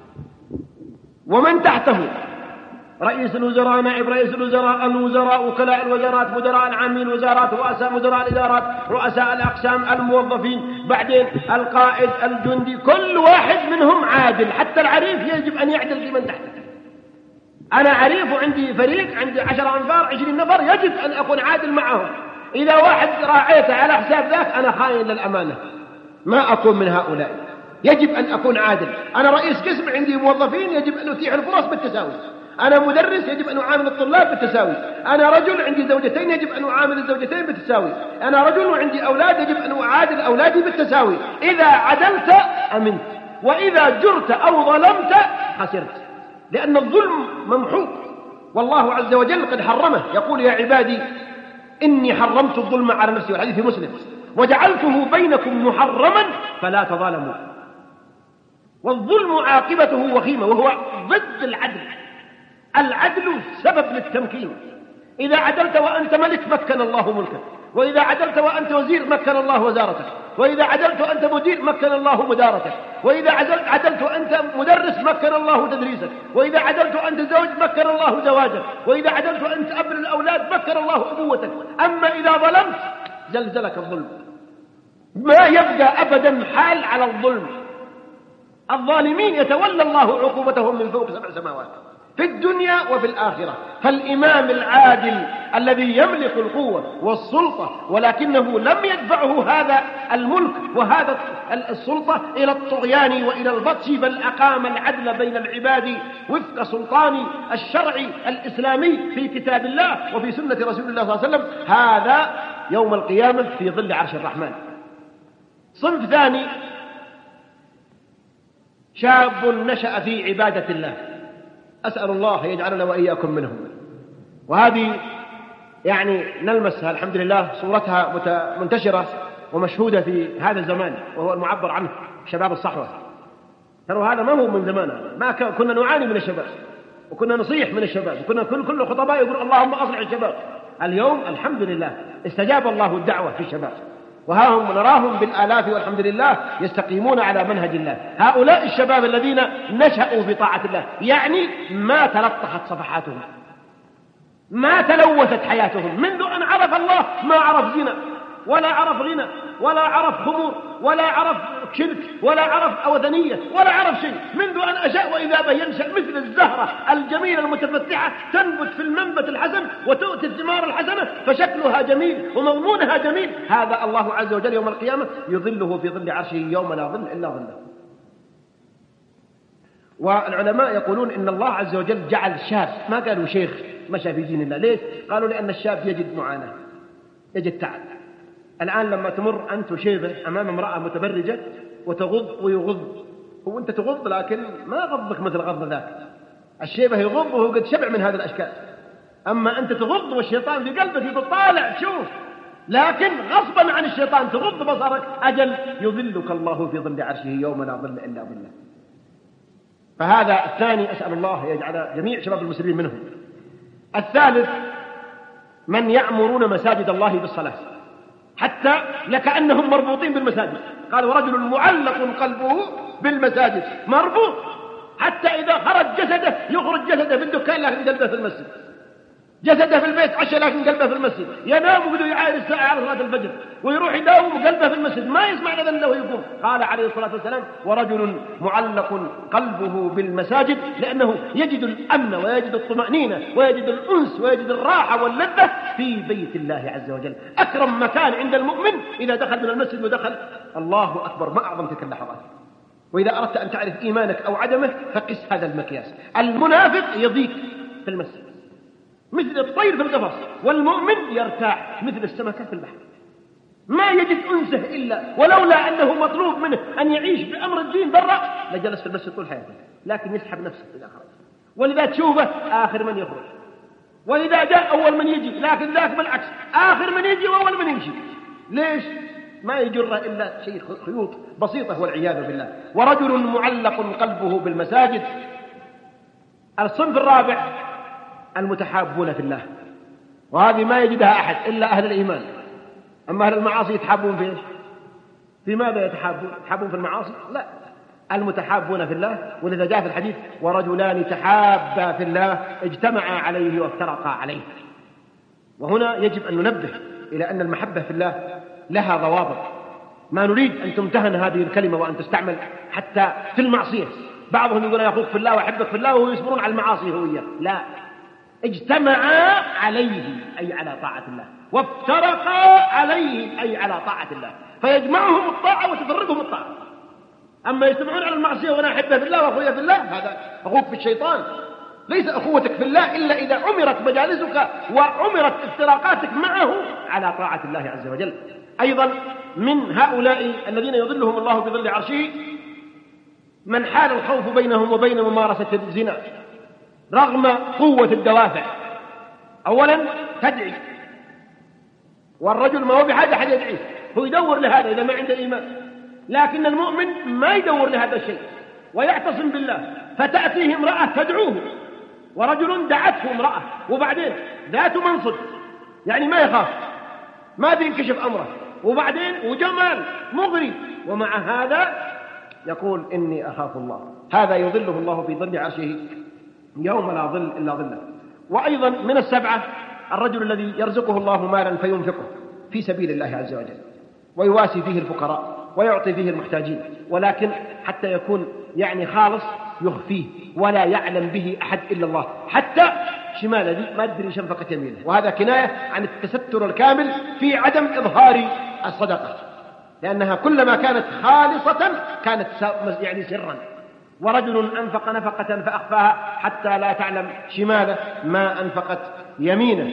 ومن تحته رئيس الوزراء، نائب رئيس الوزراء، وكلاء الوزارات، مدراء العامين الوزارات، رؤساء مدراء الإدارات، رؤساء الأقسام، الموظفين، بعدين القائد، الجندي، كل واحد منهم عادل. حتى العريف يجب أن يعدل في من تحته. أنا عريف وعندي فريق، عندي 10 أنفار 20 نفر، يجب أن أكون عادل معهم. إذا واحد راعيته على حساب ذاك أنا خائن للأمانة، ما أكون من هؤلاء. يجب أن أكون عادل. أنا رئيس قسم، عندي موظفين، يجب أن أتيح الفرص بالتساوي. أنا مدرس، يجب أن أعامل الطلاب بالتساوي. أنا رجل عندي زوجتين، يجب أن أعامل الزوجتين بالتساوي. أنا رجل وعندي أولاد، يجب أن أعادل أولادي بالتساوي. إذا عدلت أمنت، وإذا جرت أو ظلمت خسرت، لأن الظلم ممحوق، والله عز وجل قد حرمه. يقول: يا عبادي إني حرمت الظلم على نفسي، والحديث في مسلم، وجعلته بينكم محرما فلا تظالموا. والظلم عاقبته وخيمة، وهو ضد العدل. العدل سبب للتمكين. إذا عدلت وأنت ملك مكن الله ملكك، وإذا عدلت وأنت وزير مكن الله وزارتك، وإذا عدلت وأنت مدير مكن الله مدارتك، وإذا عدلت وأنت مدرس مكن الله تدريسك، وإذا عدلت وأنت زوج مكن الله زواجك، وإذا عدلت وأنت أب للأولاد مكن الله أبوتك. أما إذا ظلمت زلزلك الظلم، ما يبقى أبدا حال على الظلم. الظالمين يتولى الله عقوبتهم من فوق 7 سماوات في الدنيا وفي الآخرة. فالإمام العادل الذي يملك القوة والسلطة، ولكنه لم يدفعه هذا الملك وهذا السلطة إلى الطغيان وإلى البطش، بل أقام العدل بين العباد وفق سلطان الشرع الإسلامي في كتاب الله وفي سنة رسول الله صلى الله عليه وسلم. هذا يوم القيامة في ظل عرش الرحمن. صنف ثاني: شاب نشأ في عبادة الله، أسأل الله يجعلنا وإياكم منهم. وهذه يعني نلمسها الحمد لله، صورتها منتشرة ومشهودة في هذا الزمان، وهو المعبر عنه شباب الصحوة. ترى هذا ما هو من زماننا، ما كنا نعاني من الشباب، وكنا نصيح من الشباب، وكنا كل خطباء يقول اللهم أصلح الشباب. اليوم الحمد لله استجاب الله الدعوة في الشباب، وها هم نراهم بالآلاف والحمد لله يستقيمون على منهج الله. هؤلاء الشباب الذين نشأوا في طاعة الله، يعني ما تلطخت صفحاتهم، ما تلوثت حياتهم، منذ أن عرف الله ما عرف زنا ولا عرف غنى ولا عرف خمور ولا عرف شرك ولا عرف أوثنية ولا عرف شيء، منذ أن أشاء وإذا بينشأ مثل الزهرة الجميلة المتفتحة تنبت في المنبت الحسن وتؤتي الثمار الحسنة، فشكلها جميل ومضمونها جميل. هذا الله عز وجل يوم القيامة يظله في ظل عرشه يوم لا ظل إلا ظله. والعلماء يقولون إن الله عز وجل جعل شاب، ما قالوا شيخ مشى في دين الله. ليش؟ قالوا لأن الشاب يجد معاناة، يجد تعب. الآن لما تمر أنت شيبة أمام امرأة متبرجة وتغض ويغض، هو أنت تغض لكن ما غضك مثل غض ذاك. الشيبة يغض وهو قد شبع من هذه الأشكال، أما أنت تغض والشيطان في قلبك يقول طالع شوف، لكن غصبا عن الشيطان تغض بصرك، أجل يظلك الله في ظل عرشه يوم لا ظل إلا ظله. فهذا الثاني، أسأل الله يجعل جميع شباب المسلمين منهم. الثالث: من يعمرون مساجد الله بالصلاة، حتى لكأنهم مربوطين بالمساجد. قال: ورجل معلق قلبه بالمساجد، مربوط، حتى إذا خرج جسده يخرج جسده بالدكان لكن قلبه في المسجد. جسده في البيت عشاء لكن قلبه في المسجد، ينام وبده يعاير الساعة على صلاة الفجر، ويروح يداوم وقلبه في المسجد، ما يسمع الأذان إلا ويقوم. قال عليه الصلاة والسلام: ورجل معلق قلبه بالمساجد، لأنه يجد الأمن ويجد الطمأنينة ويجد الأنس ويجد الراحة واللذة في بيت الله عز وجل. أكرم مكان عند المؤمن إذا دخل من المسجد ودخل الله أكبر، ما أعظم تلك اللحظات. وإذا أردت أن تعرف إيمانك أو عدمه فقس هذا المقياس. المنافق يضيق في المسجد مثل الطير في القفص، والمؤمن يرتاح مثل السمكة في البحر، ما يجد أنسه إلا ولولا أنه مطلوب منه أن يعيش بأمر الدين برا لجلس في المسجد طول حياته، لكن يسحب نفسه إذا خرج، ولذا تشوفه آخر من يخرج، وإذا جاء أول من يجي، لكن ذاك بالعكس آخر من يجي وأول من يمشي. ليش؟ ما يجر إلا شيء خيوط بسيطة والعياذ بالله. ورجل معلق قلبه بالمساجد. الصنف الرابع المتحابون في الله، وهذه ما يجدها أحد إلا أهل الإيمان. أما أهل المعاصي يتحابون فيه، في ماذا يتحابون؟ يتحابون في المعاصي؟ لا، المتحابون في الله. ولذا جاء في الحديث: ورجلان تحابا في الله اجتمعا عليه وافترقا عليه. وهنا يجب أن ننبه إلى أن المحبة في الله لها ضوابط، ما نريد أن تمتهن هذه الكلمة وأن تستعمل حتى في المعصية. بعضهم يقول: يا أخوك في الله وأحبك في الله، وهو يصبرون على المعاصي هوية. لا، اجتمعا عليه أي على طاعة الله، وافترقا عليه أي على طاعة الله، فيجمعهم الطاعة وتفرقهم الطاعة. أما يجتمعون على المعصية وأنا أحبه في الله وأخويا في الله، هذا أخوك في الشيطان. ليس أخوتك في الله إلا إذا عمرت مجالسك وعمرت افتراقاتك معه على طاعة الله عز وجل. أيضا من هؤلاء الذين يظلهم الله بظل عرشه من حال الخوف بينهم وبين ممارسة الزنا رغم قوة الدوافع. أولا تدعي، والرجل ما هو بحاجة أحد يدعيه، هو يدور لهذا إذا ما عنده إيمان. لكن المؤمن ما يدور لهذا الشيء ويعتصم بالله، فتأتيه امرأة تدعوه، ورجل دعته امرأة، وبعدين ذات منصب يعني ما يخاف، ما بينكشف أمره، وبعدين وجمال مغري، ومع هذا يقول: إني أخاف الله. هذا يظله الله في ظل عرشه يوم لا ظل إلا ظله. وأيضا من السبعة الرجل الذي يرزقه الله مالا فينفقه في سبيل الله عز وجل، ويواسي فيه الفقراء ويعطي فيه المحتاجين، ولكن حتى يكون يعني خالص يخفيه ولا يعلم به أحد إلا الله، حتى شماله دي ما تدري شنفقة يمينه. وهذا كناية عن التستر الكامل في عدم إظهار الصدقة، لأنها كلما كانت خالصة كانت يعني سرا. ورجل أنفق نفقة فأخفاها حتى لا تعلم شماله ما أنفقت يمينه.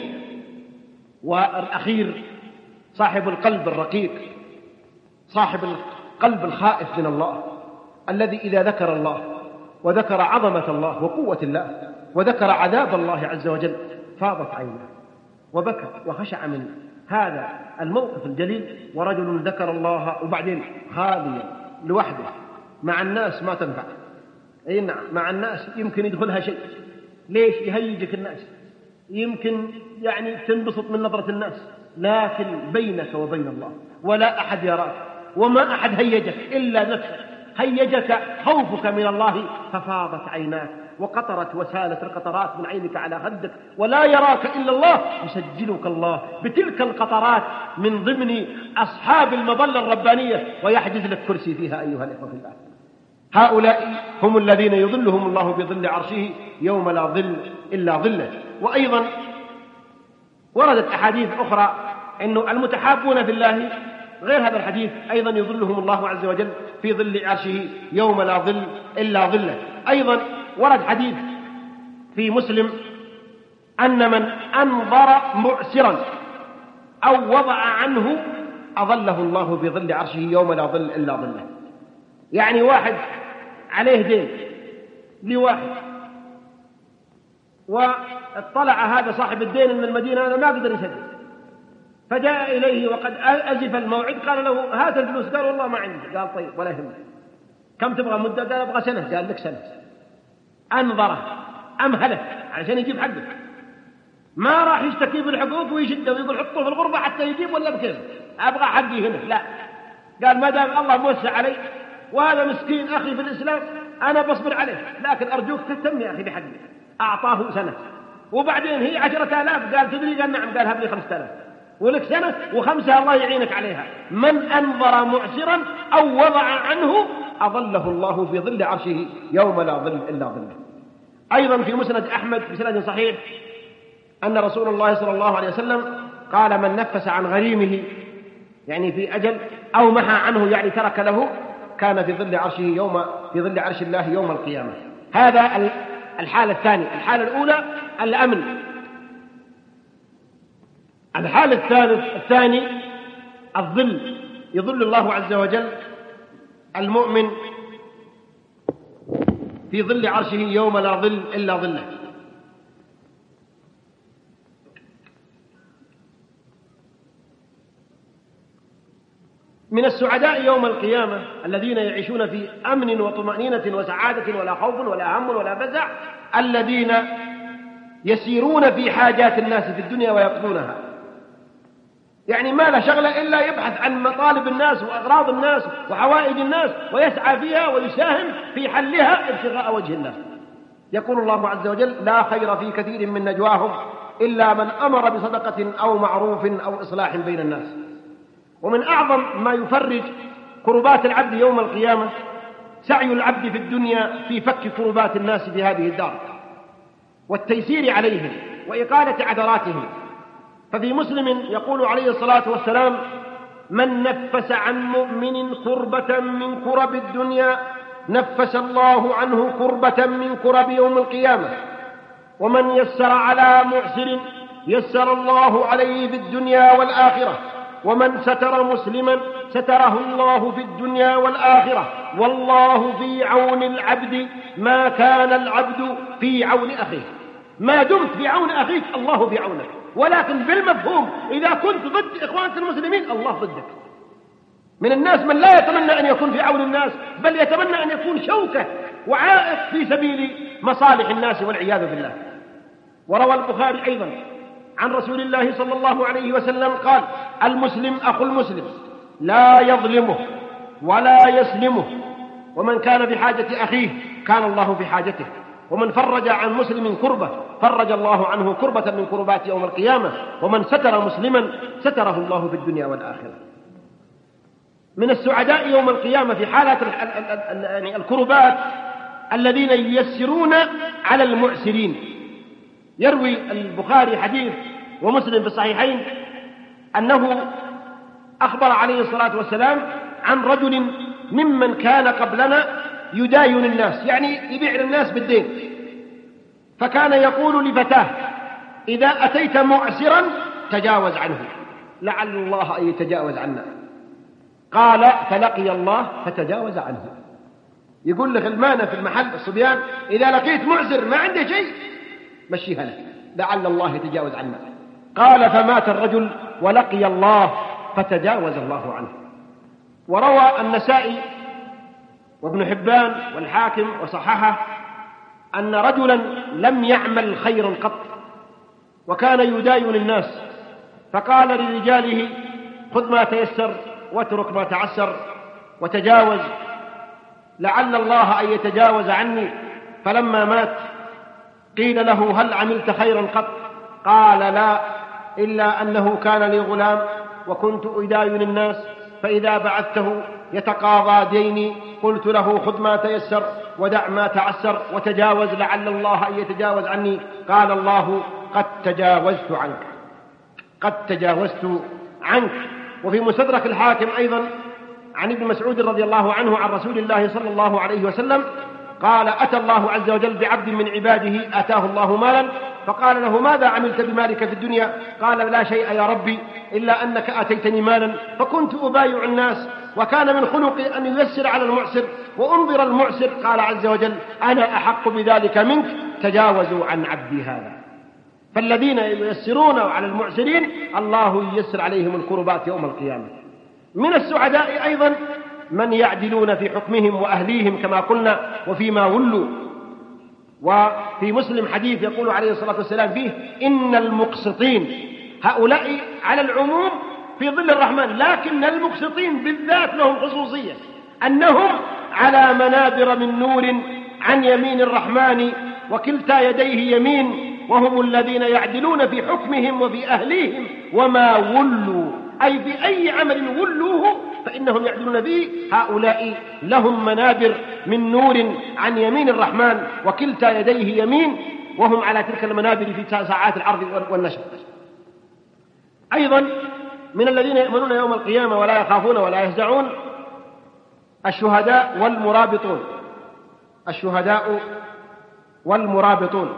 والأخير صاحب القلب الرقيق، صاحب القلب الخائف من الله، الذي إذا ذكر الله وذكر عظمة الله وقوة الله وذكر عذاب الله عز وجل فاضت عينه وبكى وخشع من هذا الموقف الجليل. ورجل ذكر الله وبعدين خاليا لوحده مع الناس ما تنفع. أي نعم، مع الناس يمكن يدخلها شيء. ليش؟ يهيجك الناس، يمكن يعني تنبسط من نظرة الناس، لكن بينك وبين الله ولا أحد يراك، وما أحد هيجك إلا نفسك، هيجك خوفك من الله، ففاضت عيناك وقطرت وسالت القطرات من عينك على خدك، ولا يراك إلا الله، يسجلك الله بتلك القطرات من ضمن أصحاب المظلة الربانية، ويحجز لك كرسي فيها أيها الإخوة في الله. هؤلاء هم الذين يظلهم الله بظل عرشه يوم لا ظل إلا ظله. وأيضا وردت أحاديث أخرى أنه المتحابون في الله غير هذا الحديث أيضا يظلهم الله عز وجل في ظل عرشه يوم لا ظل إلا ظله. أيضا ورد حديث في مسلم أن من أنظر مؤسرا أو وضع عنه أظله الله بظل عرشه يوم لا ظل إلا ظله. يعني واحد عليه دين لواحد، واطلع هذا صاحب الدين من المدينة هذا ما قدر يسدد، فجاء إليه وقد أزف الموعد، قال له: هات الفلوس. قال: والله ما عندي. قال: طيب ولا يهمك، كم تبغى مدة؟ قال: أبغى سنة. قال: لك سنة. أنظره أمهله عشان يجيب حقه، ما راح يشتكي بالحقوق ويشده ويقول حطه في الغربة حتى يجيب ولا بكيف، أبغى حقي هنا. لا، قال: ما دام الله موسع علي وهذا مسكين أخي في الإسلام أنا بصبر عليه، لكن أرجوك تهتم يا أخي بحقي. أعطاه سنة، وبعدين هي 10,000 قال تدري؟ قال نعم. قال هب لي 5,000 ولك سنة و5 الله يعينك عليها. من أنظر معسرا أو وضع عنه أظله الله في ظل عرشه يوم لا ظل إلا ظله. أيضا في مسند أحمد بسند صحيح أن رسول الله صلى الله عليه وسلم قال: من نفس عن غريمه يعني في أجل أو محى عنه يعني ترك له، كان في ظل عرش الله يوم القيامة. هذا الحالة الثانية. الحالة الأولى الأمن. الحالة الثاني الظل، يظل الله عز وجل المؤمن في ظل عرشه يوم لا ظل إلا ظله. من السعداء يوم القيامة الذين يعيشون في أمن وطمأنينة وسعادة ولا خوف ولا هم ولا فزع، الذين يسيرون في حاجات الناس في الدنيا ويقضونها، يعني ما له شغله إلا يبحث عن مطالب الناس وأغراض الناس وحوائج الناس ويسعى فيها ويساهم في حلها ابتغاء وجه الله. يقول الله عز وجل: لا خير في كثير من نجواهم إلا من أمر بصدقة أو معروف أو إصلاح بين الناس. ومن أعظم ما يفرج كربات العبد يوم القيامة سعي العبد في الدنيا في فك كربات الناس في هذه الدار والتيسير عليهم وإقالة عثراتهم. ففي مسلم يقول عليه الصلاة والسلام: من نفس عن مؤمن كربة من كرب الدنيا نفس الله عنه كربة من كرب يوم القيامة، ومن يسر على معسر يسر الله عليه في الدنيا والآخرة، ومن ستر مسلما ستره الله في الدنيا والآخرة، والله في عون العبد ما كان العبد في عون أخيه. ما دمت في عون أخيك الله في عونك، ولكن بالمفهوم إذا كنت ضد إخوانك المسلمين الله ضدك. من الناس من لا يتمنى أن يكون في عون الناس، بل يتمنى أن يكون شوكة وعائق في سبيل مصالح الناس والعياذ بالله. وروى البخاري أيضا عن رسول الله صلى الله عليه وسلم قال: المسلم أخو المسلم لا يظلمه ولا يسلمه، ومن كان بحاجة أخيه كان الله في حاجته، ومن فرج عن مسلم كربة فرج الله عنه كربة من كربات يوم القيامة، ومن ستر مسلما ستره الله في الدنيا والآخرة. من السعداء يوم القيامة في حالة الكربات الذين ييسرون على المعسرين. يروي البخاري حديث ومسلم في الصحيحين أنه أخبر عليه الصلاة والسلام عن رجل ممن كان قبلنا يداين الناس، يعني يبيع للناس بالدين، فكان يقول لفتاه: إذا أتيت معسرا تجاوز عنه لعل الله أن يتجاوز عنا. قال: فلقي الله فتجاوز عنه. يقول لغلمانه في المحل الصبيان: إذا لقيت معسر ما عنده شيء مشيها لك لعل الله يتجاوز عنا. قال: فمات الرجل ولقي الله فتجاوز الله عنه. وروى النسائي وابن حبان والحاكم وصححه أن رجلا لم يعمل خيرا قط وكان يداين الناس، فقال لرجاله: خذ ما تيسر واترك ما تعسر وتجاوز لعل الله أن يتجاوز عني. فلما مات قيل له: هل عملت خيرا قط؟ قال: لا، إلا أنه كان لي غلام وكنت أداين الناس، فإذا بعثته يتقاضى ديني قلت له: خذ ما تيسر ودع ما تعسر وتجاوز لعل الله أن يتجاوز عني. قال الله: قد تجاوزت عنك، قد تجاوزت عنك. وفي مستدرك الحاكم أيضا عن ابن مسعود رضي الله عنه عن رسول الله صلى الله عليه وسلم قال: أتى الله عز وجل بعبد من عباده آتاه الله مالا، فقال له: ماذا عملت بمالك في الدنيا؟ قال: لا شيء يا ربي إلا أنك آتيتني مالا فكنت أبايع الناس، وكان من خلقي أن ييسر على المعسر وأنظر المعسر. قال عز وجل: أنا أحق بذلك منك، تجاوزوا عن عبدي هذا. فالذين ييسرون على المعسرين الله ييسر عليهم الكربات يوم القيامة. من السعداء أيضا من يعدلون في حكمهم وأهليهم كما قلنا وفيما ولوا. وفي مسلم حديث يقول عليه الصلاة والسلام فيه: إن المقسطين هؤلاء على العموم في ظل الرحمن، لكن المقسطين بالذات لهم خصوصية أنهم على منابر من نور عن يمين الرحمن وكلتا يديه يمين وهم الذين يعدلون في حكمهم وفي أهليهم وما ولوا، أي بأي عمل ولوه فإنهم يعدلون به. هؤلاء لهم منابر من نور عن يمين الرحمن وكلتا يديه يمين، وهم على تلك المنابر في ساعات العرض والنشر. أيضا من الذين يؤمنون يوم القيامة ولا يخافون ولا يهزعون الشهداء والمرابطون. الشهداء والمرابطون.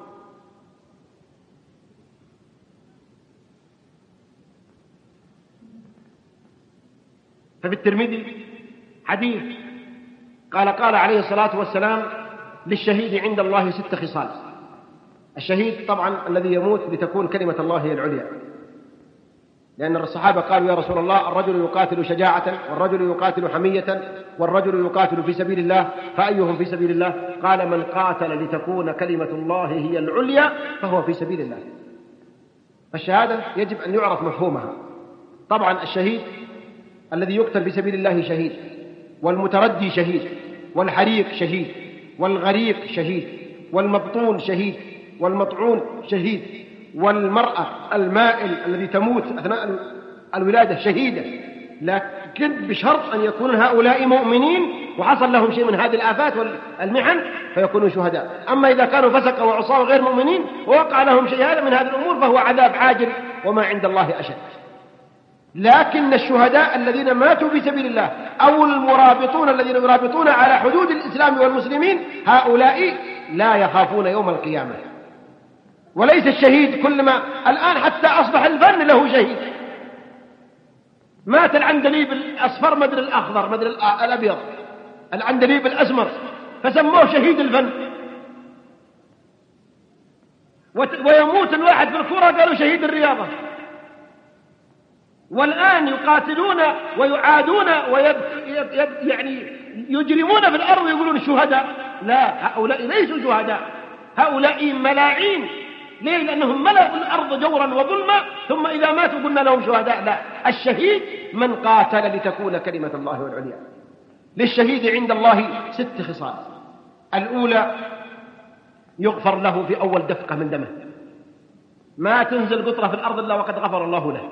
ففي الترمذي حديث قال عليه الصلاة والسلام: للشهيد عند الله 6 خصال. الشهيد طبعا الذي يموت لتكون كلمة الله هي العليا، لأن الصحابة قالوا: يا رسول الله، الرجل يقاتل شجاعة، والرجل يقاتل حمية، والرجل يقاتل في سبيل الله، فأيهم في سبيل الله؟ قال: من قاتل لتكون كلمة الله هي العليا فهو في سبيل الله. فالشهادة يجب أن يعرف مفهومها. طبعا الشهيد الذي يقتل في سبيل الله شهيد، والمتردي شهيد، والحريق شهيد، والغريق شهيد، والمبطون شهيد، والمطعون شهيد، والمرأة المائل الذي تموت أثناء الولادة شهيدة، لكن بشرط أن يكون هؤلاء مؤمنين وحصل لهم شيء من هذه الآفات والمحن فيكونوا شهداء. أما إذا كانوا فسق وعصاه غير مؤمنين ووقع لهم شيء هذا من هذه الأمور فهو عذاب عاجل وما عند الله أشد. لكن الشهداء الذين ماتوا في سبيل الله أو المرابطون الذين يرابطون على حدود الإسلام والمسلمين هؤلاء لا يخافون يوم القيامة. وليس الشهيد كلما الآن حتى أصبح الفن له شهيد. مات العندليب الأصفر مدري الأخضر مدري الأبيض، العندليب الأسمر، فسموه شهيد الفن. ويموت الواحد في الكرة قالوا شهيد الرياضة. والآن يقاتلون ويعادون يعني يجرمون في الأرض ويقولون شهداء. لا، هؤلاء ليسوا شهداء، هؤلاء ملاعين. ليه؟ لأنهم ملأوا الأرض جورا وظلما ثم إذا ماتوا قلنا لهم شهداء. لا، الشهيد من قاتل لتكون كلمة الله والعليا. للشهيد عند الله 6 خصال. الأولى: يغفر له في أول دفقة من دمه، ما تنزل قطرة في الأرض إلا وقد غفر الله له.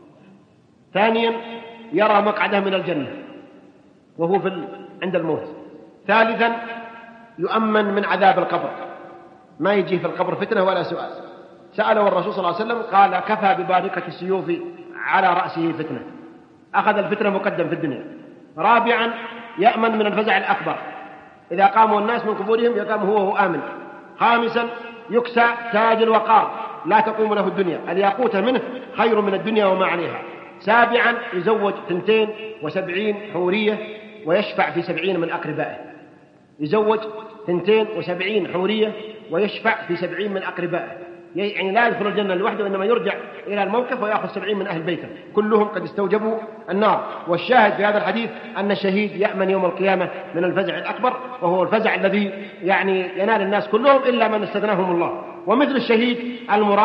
ثانيا: يرى مقعده من الجنة وهو عند الموت. ثالثا: يؤمن من عذاب القبر، ما يجي في القبر فتنة ولا سؤال. سأله الرسول صلى الله عليه وسلم قال: كفى ببارقة السيوف على رأسه فتنة. أخذ الفتنة مقدم في الدنيا. رابعا: يأمن من الفزع الأكبر، إذا قاموا الناس من قبورهم يقام هو آمن. خامسا: يكسى تاج الوقار لا تقوم له الدنيا، الياقوت منه خير من الدنيا وما عليها. سابعا: يزوج 72 حورية ويشفع في 70 من أقربائه. يزوج 72 حورية ويشفع في 70 من أقربائه، يعني لا يدخل الجنة لوحده وإنما يرجع إلى الموقف ويأخذ 70 من أهل بيته كلهم قد استوجبوا النار. والشاهد في هذا الحديث أن الشهيد يأمن يوم القيامة من الفزع الأكبر، وهو الفزع الذي يعني ينال الناس كلهم إلا من استثناهم الله. ومثل الشهيد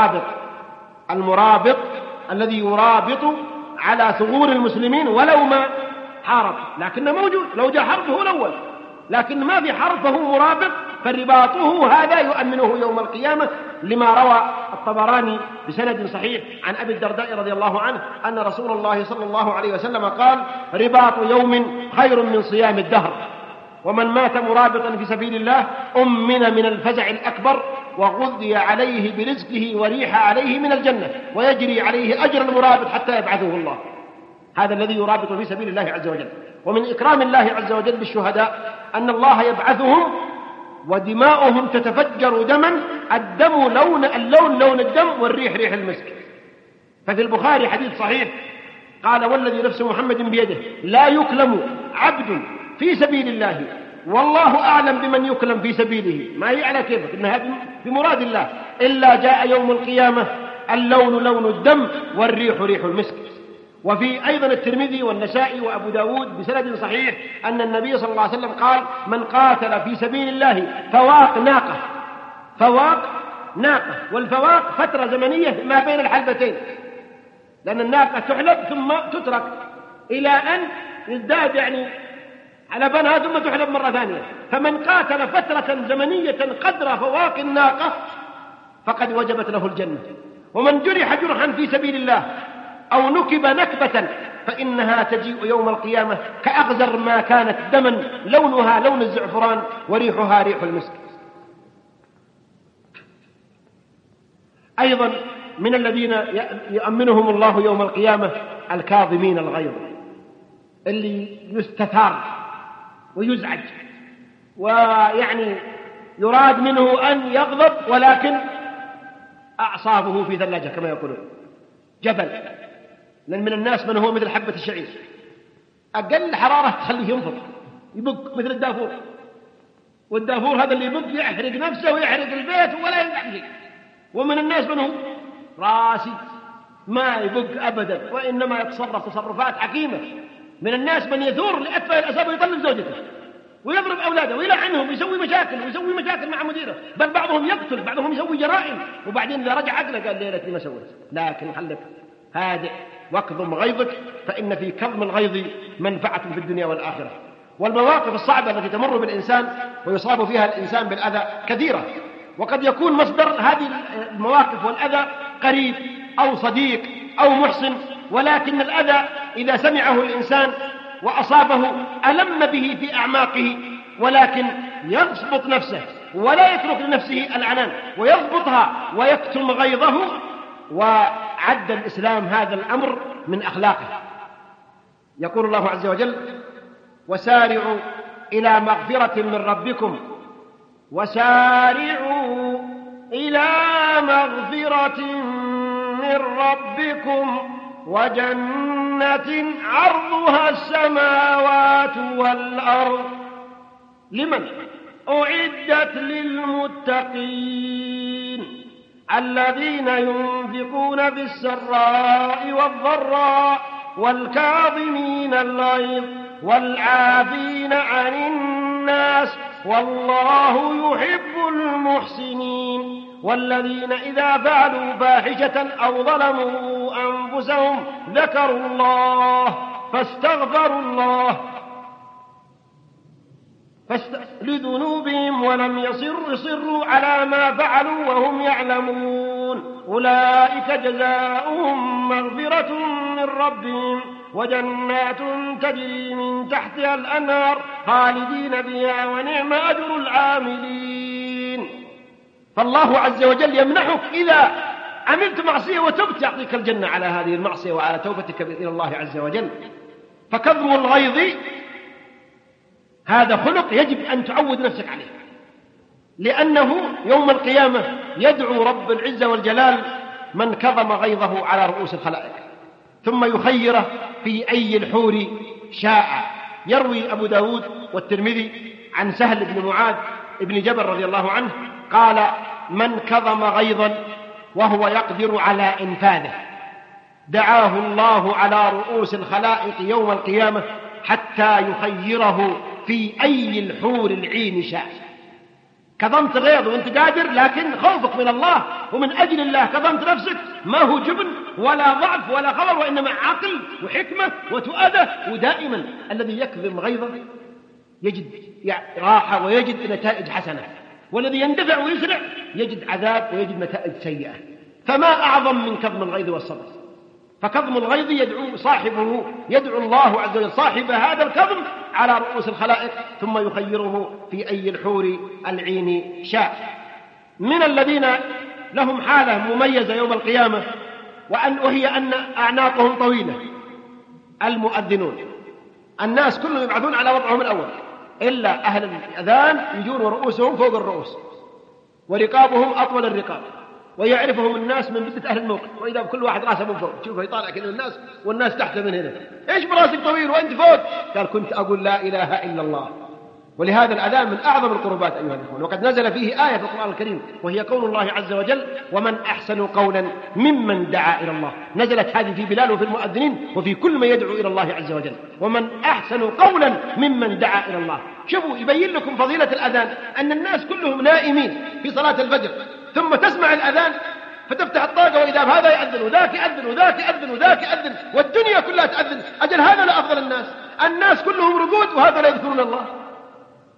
المرابط الذي يرابط على ثغور المسلمين ولو ما حارب، لكنه موجود، لو جاء حرب هو الأول، لكن ما في حرب فهو مرابط، فرباطه هذا يؤمنه يوم القيامة، لما روى الطبراني بسند صحيح عن أبي الدرداء رضي الله عنه أن رسول الله صلى الله عليه وسلم قال: رباط يوم خير من صيام الدهر. ومن مات مرابطا في سبيل الله أمن من الفزع الأكبر وغذي عليه برزقه وريح عليه من الجنة ويجري عليه أجر المرابط حتى يبعثه الله. هذا الذي يرابط في سبيل الله عز وجل. ومن إكرام الله عز وجل بالشهداء أن الله يبعثهم ودماؤهم تتفجر دما، الدم لون الدم والريح ريح المسك. ففي البخاري حديث صحيح قال: والذي نفس محمد بيده لا يكلم عبد في سبيل الله والله أعلم بمن يكلم في سبيله، ما هي على كيفك إنها بمراد الله، إلا جاء يوم القيامة اللون لون الدم والريح ريح المسك. وفي أيضا الترمذي والنسائي وأبو داود بسند صحيح أن النبي صلى الله عليه وسلم قال: من قاتل في سبيل الله فواق ناقة، والفواق فترة زمنية ما بين الحلبتين، لأن الناقة تحلب ثم تترك إلى أن يزداد يعني على بنها ثم تحلب مرة ثانية. فمن قاتل فترة زمنية قدر فواق الناقة فقد وجبت له الجنة. ومن جرح جرحا في سبيل الله أو نكب نكبة فإنها تجيء يوم القيامة كأغزر ما كانت دما، لونها لون الزعفران وريحها ريح المسك. أيضا من الذين يؤمنهم الله يوم القيامة الكاظمين الغيظ، اللي يستثار ويزعج ويعني يراد منه أن يغضب ولكن أعصابه في ثلاجة كما يقولون، جبل. لأن من الناس من هو مثل حبة الشعير، أقل حرارة تخليه ينفض يبق مثل الدافور، والدافور هذا اللي يبق يحرق نفسه ويحرق البيت ولا ينفع شيء. ومن الناس من هو راسي ما يبق أبدا وإنما يتصرف تصرفات حكيمة. من الناس من يثور لأتفه الأسباب ويطلق زوجته ويضرب أولاده ويلعنهم ويسوي مشاكل مع مديره، بل بعضهم يقتل، بعضهم يسوي جرائم، وبعدين إذا رجع عقله قال ليلتني ما سويت. لكن خلك هادئ واكظم غيظك، فإن في كظم الغيظ منفعة في الدنيا والآخرة. والمواقف الصعبة التي تمر بالإنسان ويصاب فيها الإنسان بالأذى كثيرة، وقد يكون مصدر هذه المواقف والأذى قريب أو صديق أو محسن، ولكن الأذى إذا سمعه الإنسان وأصابه ألم به في أعماقه، ولكن يضبط نفسه ولا يترك لنفسه العنان ويضبطها ويكتم غيظه. وعد الإسلام هذا الأمر من أخلاقه. يقول الله عز وجل: وسارعوا إلى مغفرة من ربكم، وسارعوا إلى مغفرة من ربكم وجنة عرضها السماوات والأرض لمن أعدت للمتقين الذين ينفقون في السراء والضراء والكاظمين الغيظ والعافين عن الناس والله يحب المحسنين والذين إذا فعلوا فاحشة أو ظلموا أنفسهم ذكروا الله فاستغفروا الله لذنوبهم ولم يصروا على ما فعلوا وهم يعلمون أولئك جزاؤهم مغفرة من ربهم وجنات تجري من تحتها الأنهار خالدين فيها ونعم أجر العاملين. فالله عز وجل يمنحك إذا عملت معصية وتبت يعطيك الجنة على هذه المعصية وعلى توبتك إلى الله عز وجل. فكظم الغيظ هذا خلق يجب أن تعود نفسك عليه، لأنه يوم القيامة يدعو رب العزة والجلال من كظم غيظه على رؤوس الخلائق ثم يخيره في أي الحور شاء. يروي أبو داود والترمذي عن سهل بن معاذ بن جبل رضي الله عنه قال: من كظم غيظا وهو يقدر على إنفاذه دعاه الله على رؤوس الخلائق يوم القيامة حتى يخيره في أي الحور العين شاء. كظمت غيظ وانت قادر، لكن خوفك من الله ومن أجل الله كظمت نفسك، ما هو جبن ولا ضعف ولا خبر، وإنما عقل وحكمة وتؤدة. ودائما الذي يكظم غيظه يجد راحة ويجد نتائج حسنة، والذي يندفع ويسرع يجد عذاب ويجد نتائج سيئة. فما أعظم من كظم الغيظ والصبر. فكظم الغيظ يدعو الله عز وجل صاحب هذا الكظم على رؤوس الخلائق ثم يخيره في أي الحور العين شاء. من الذين لهم حالة مميزة يوم القيامة وهي أن أعناقهم طويلة المؤذنون. الناس كلهم يبعثون على وضعهم الأول إلا أهل الأذان يجون ورؤوسهم فوق الرؤوس ورقابهم أطول الرقاب، ويعرفهم الناس من بدة أهل الموقف. وإذا كل واحد راسه من فوق تشوفه يطالع كل الناس والناس تحت من هنا: إيش براسك طويل وأنت فوق؟ قال: كنت أقول لا إله إلا الله. ولهذا الأذان من أعظم القربات أيها الأخوة، وقد نزل فيه آية في القرآن الكريم وهي قول الله عز وجل: ومن أحسن قولا ممن دعا إلى الله. نزلت هذه في بلال وفي المؤذنين وفي كل من يدعو إلى الله عز وجل. ومن أحسن قولا ممن دعا إلى الله. شوفوا يبين لكم فضيلة الأذان، أن الناس كلهم نائمين في صلاة الفجر ثم تسمع الأذان فتفتح الطاقة وإذا هذا يأذن وذاك يأذن وذاك يأذن وذاك يأذن والدنيا كلها تأذن. أجل هذا لا أفضل الناس كلهم رقود وهذا لا يذكرون الله.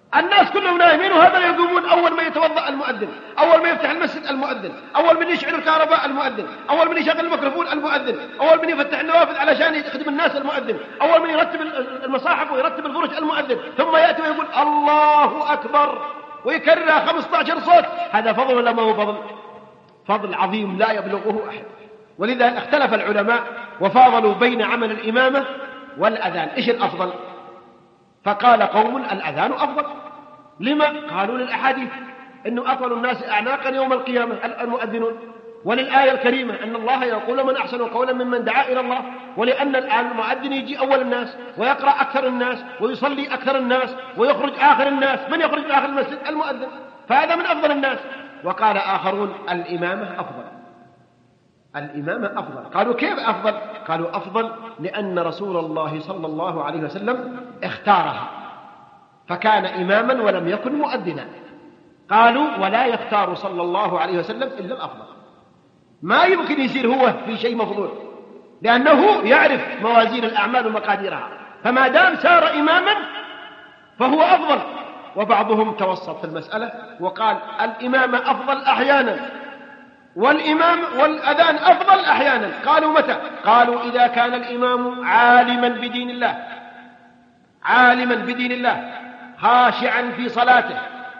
الناس كلهم نايمين وهذا يقومون. أول ما يتوضأ المؤذن، أول ما يفتح المسجد المؤذن، أول من يشعل الكهرباء المؤذن، أول من يشغل الميكروفون المؤذن، أول من يفتح النوافذ علشان يخدم الناس المؤذن، أول من يرتب المصاحف ويرتب الفرش المؤذن، ثم يأتي ويقول الله أكبر ويكررها 15 صوت. هذا فضل ولا ما هو فضل؟ فضل عظيم لا يبلغه أحد. ولذا اختلف العلماء وفاضلوا بين عمل الإمامة والأذان، إيش الأفضل؟ فقال قوم الأذان أفضل. لما؟ قالوا للأحاديث إنه أطول الناس أعناقا يوم القيامة المؤذنون، وللآية الكريمة أن الله يقول من أحسن قولا ممن دعا إلى الله، ولأن الآن المؤذن يجي أول الناس ويقرأ أكثر الناس ويصلي أكثر الناس ويخرج آخر الناس. من يخرج آخر المسجد؟ المؤذن، فهذا من أفضل الناس. وقال آخرون الإمامة أفضل، الإمامة أفضل. قالوا كيف أفضل؟ قالوا أفضل لأن رسول الله صلى الله عليه وسلم اختارها فكان إماما ولم يكن مؤذنا. قالوا ولا يختار صلى الله عليه وسلم إلا الأفضل، ما يمكن يصير هو في شيء مفضول لأنه يعرف موازين الأعمال ومقاديرها، فما دام سار إماما فهو أفضل. وبعضهم توسط في المسألة وقال الإمامة أفضل أحيانا والأذان أفضل أحيانا. قالوا متى؟ قالوا إذا كان الإمام عالما بدين الله، عالما بدين الله، خاشعا في صلاته،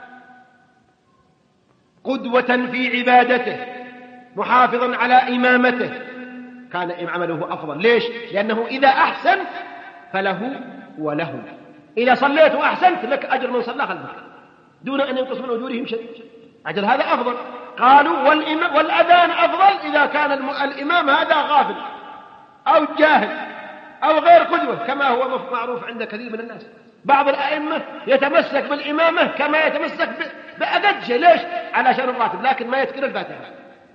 قدوة في عبادته، محافظا على إمامته، كان عمله أفضل. ليش؟ لأنه إذا أحسن فله وله. إذا صليت وأحسنت لك أجر من صلى خلفك دون أن ينقص من أجورهم شيء، أجل هذا أفضل. قالوا والأذان أفضل إذا كان الإمام هذا غافل أو جاهل أو غير قدوة كما هو معروف عند كثير من الناس. بعض الأئمة يتمسك بالإمامة كما يتمسك بأدد شيء. ليش؟ علشان الراتب، لكن ما يذكر الفاتحة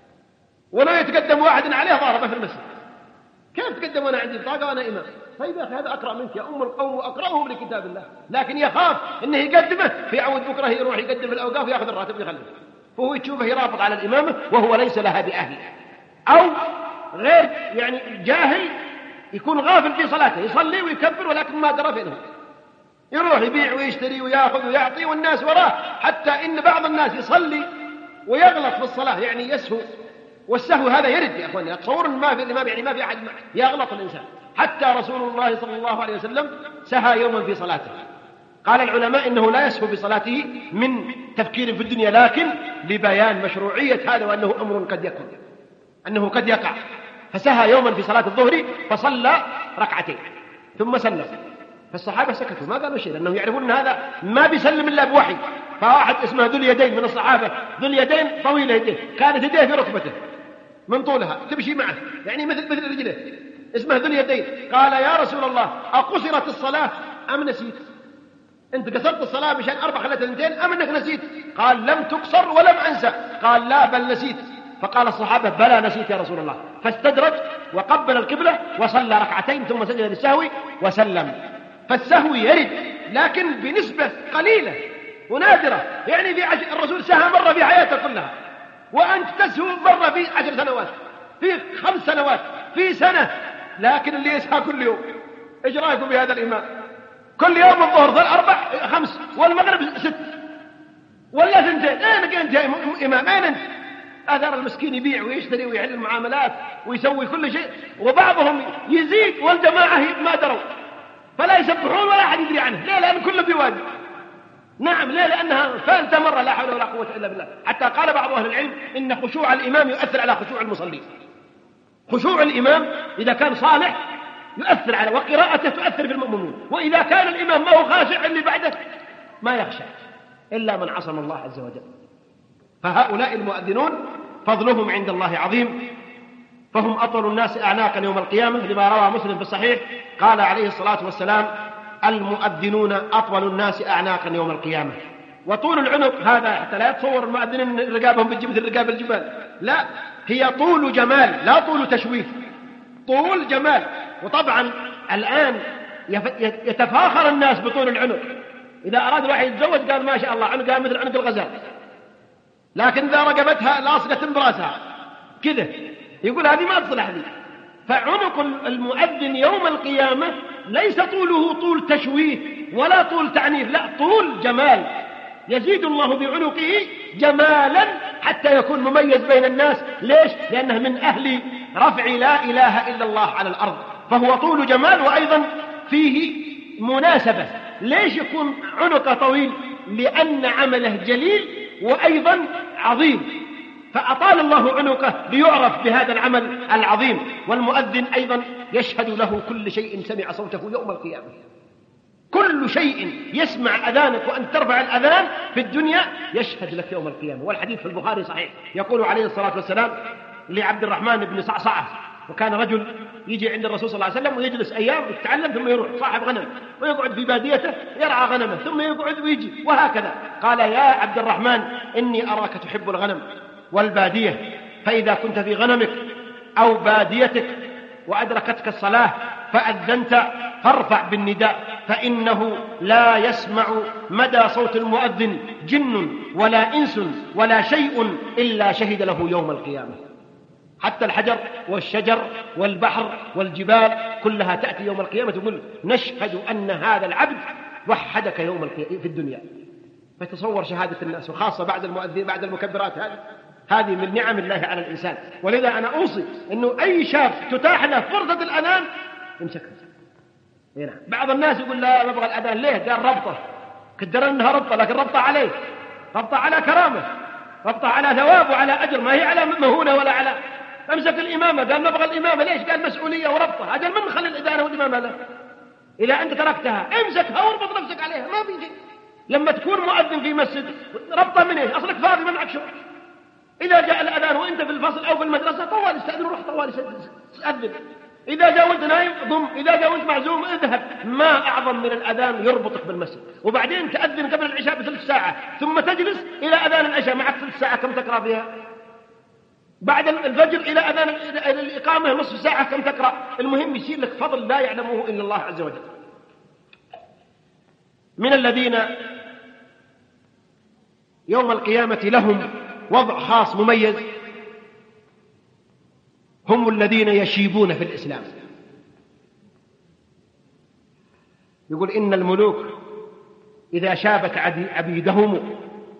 ولا يتقدم واحد عليه ضاربه في المسجد. كيف تقدم وأنا عندي بطاقة وأنا إمام؟ طيب يا أخي هذا أقرأ منك يا أم القوم وأقرأه لكتاب الله، لكن يخاف إنه يقدمه في عود بكرة يروح يقدم في الأوقاف ويأخذ الراتب ويخليه، فهو يشوفه يرافق على الإمامة وهو ليس لها بأهل، أو غير يعني جاهل يكون غافل في صلاته، يصلي ويكبر ولكن ما درى فينه، يروح يبيع ويشتري ويأخذ ويعطي والناس وراه، حتى إن بعض الناس يصلي ويغلط في الصلاة يعني يسهو، والسهو هذا يرد يا أخواني. أتصور ما في الإمام يعني ما في أحد يغلط الإنسان. حتى رسول الله صلى الله عليه وسلم سهى يوما في صلاته. قال العلماء إنه لا يسهو في صلاته من تفكير في الدنيا، لكن لبيان مشروعية هذا وأنه أمر قد يكون، أنه قد يقع. فسهى يوما في صلاة الظهر فصلى ركعتين ثم سلم، فالصحابة سكتوا ما قالوا شيء لأنهم يعرفون أن هذا ما بيسلم إلا بوحي. فواحد اسمه ذو اليدين من الصحابة، ذو اليدين طويلة يديه، كانت يديه في ركبته من طولها تمشي معه يعني مثل رجله، اسمه ذو اليدين. قال يا رسول الله أقصرت الصلاة أم نسيت؟ أنت قصرت الصلاة مشان 4 خلت 2 أم أنك نسيت؟ قال لم تقصر ولم أنسى. قال لا بل نسيت. فقال الصحابة بلى نسيت يا رسول الله. فاستدرج وقبل القبلة وصلى ركعتين ثم سجد للسهو وسلم. فالسهو يرد لكن بنسبة قليلة ونادرة، يعني في الرسول سهى مرة في حياته كلها، وأنت تسهو مرة في 10 سنوات، في 5 سنوات، في سنة. لكن اللي يسهى كل يوم، إيش رأيكم بهذا الإمام؟ كل يوم الظهر 4 5 والمغرب 6 ولا 2. أين أنت يا إمام؟ أين أنت؟ أثر المسكين يبيع ويشتري ويحل المعاملات ويسوي كل شيء، وبعضهم يزيد والجماعة ما دروا فلا يسبحون ولا أحد يدري عنه. ليه؟ لأن كله بيواجه. نعم، ليه؟ لأنها ثالثة مرة لا حول ولا قوة إلا بالله. حتى قال بعض أهل العلم إن خشوع الإمام يؤثر على خشوع المصلين. خشوع الإمام إذا كان صالح يؤثر على، وقراءته تؤثر في المؤمنون، وإذا كان الإمام ما هو خاشع اللي بعده ما يخشى إلا من عصم الله عز وجل. فهؤلاء المؤذنون فضلهم عند الله عظيم، فهم أطول الناس أعناقا يوم القيامة، لما روى مسلم في الصحيح قال عليه الصلاة والسلام المؤذنون أطول الناس أعناقا يوم القيامة. وطول العنق هذا حتى لا يتصور المؤذنين رقابهم بالجبل رقاب الجبال، لا، هي طول جمال لا طول تشويه، طول جمال. وطبعا الآن يتفاخر الناس بطول العنق، إذا أراد الواحد يتزوج قال ما شاء الله عنقها مثل عنق الغزال، لكن إذا رقبتها لاصقة براسها كذا يقول هذه ما تصلح لي. فعنق المؤذن يوم القيامة ليس طوله طول تشويه ولا طول تعنيف، لا، طول جمال، يزيد الله بعنقه جمالا حتى يكون مميز بين الناس. ليش؟ لأنه من أهل رفع لا إله إلا الله على الأرض، فهو طول جمال وأيضا فيه مناسبة. ليش يكون عنقه طويل؟ لأن عمله جليل وأيضا عظيم، فأطال الله عنقه ليعرف بهذا العمل العظيم. والمؤذن أيضا يشهد له كل شيء سمع صوته يوم القيامة، كل شيء يسمع أذانك وأن ترفع الأذان في الدنيا يشهد لك يوم القيامة. والحديث في البخاري صحيح، يقول عليه الصلاة والسلام لعبد الرحمن بن صعصعة، وكان رجل يجي عند الرسول صلى الله عليه وسلم ويجلس أيام يتعلم ثم يروح، صاحب غنم ويقعد في باديته يرعى غنمه ثم يقعد ويجي وهكذا. قال يا عبد الرحمن إني أراك تحب الغنم والبادية، فإذا كنت في غنمك أو باديتك وأدركتك الصلاة فأذنت فارفع بالنداء، فإنه لا يسمع مدى صوت المؤذن جن ولا إنس ولا شيء إلا شهد له يوم القيامة. حتى الحجر والشجر والبحر والجبال كلها تأتي يوم القيامة تقول نشهد أن هذا العبد وحدك يوم القيامة في الدنيا. فتصور شهادة الناس، وخاصة بعد المؤذن بعد المكبرات، هذه من نعم الله على الإنسان. ولذا أنا أوصي أنه أي شاب تتاح له فرصة الأذان يمسكها. هنا بعض الناس يقول لا نبغى الأذان، ليه؟ قال ربطة، قدر أنها ربطة، لكن ربطة عليه، ربطة على كرامة، ربطة على ثواب وعلى أجر، ما هي على مهونة ولا على. امسك الإمامة، قال نبغى الإمامة، ليش؟ قال مسؤولية وربطة. أجل من خلي الإدانة والإمامة له؟ إذا أنت تركتها امسكها واربط نفسك عليها، ما في شيء. لما تكون مؤذن في مسجد ربطة من إيش؟ أصلك فاضي ما معك شغل. إذا جاء الأذان وأنت في الفصل أو في المدرسة طوال استأذن وروح طوال استأذن. إذا جاء وأنت نايم ضم، إذا جاء وأنت معزوم اذهب. ما أعظم من الأذان يربطك بالمسجد. وبعدين تأذن قبل العشاء بثلث ساعة ثم تجلس إلى أذان العشاء، معك ثلث ساعة، كم تقرأ فيها؟ بعد الفجر إلى أذان الإقامة نصف ساعة، كم تقرأ؟ المهم يصير لك فضل لا يعلمه إلا الله عز وجل. من الذين يوم القيامة لهم وضع خاص مميز هم الذين يشيبون في الإسلام. يقول إن الملوك إذا شابت عبيدهم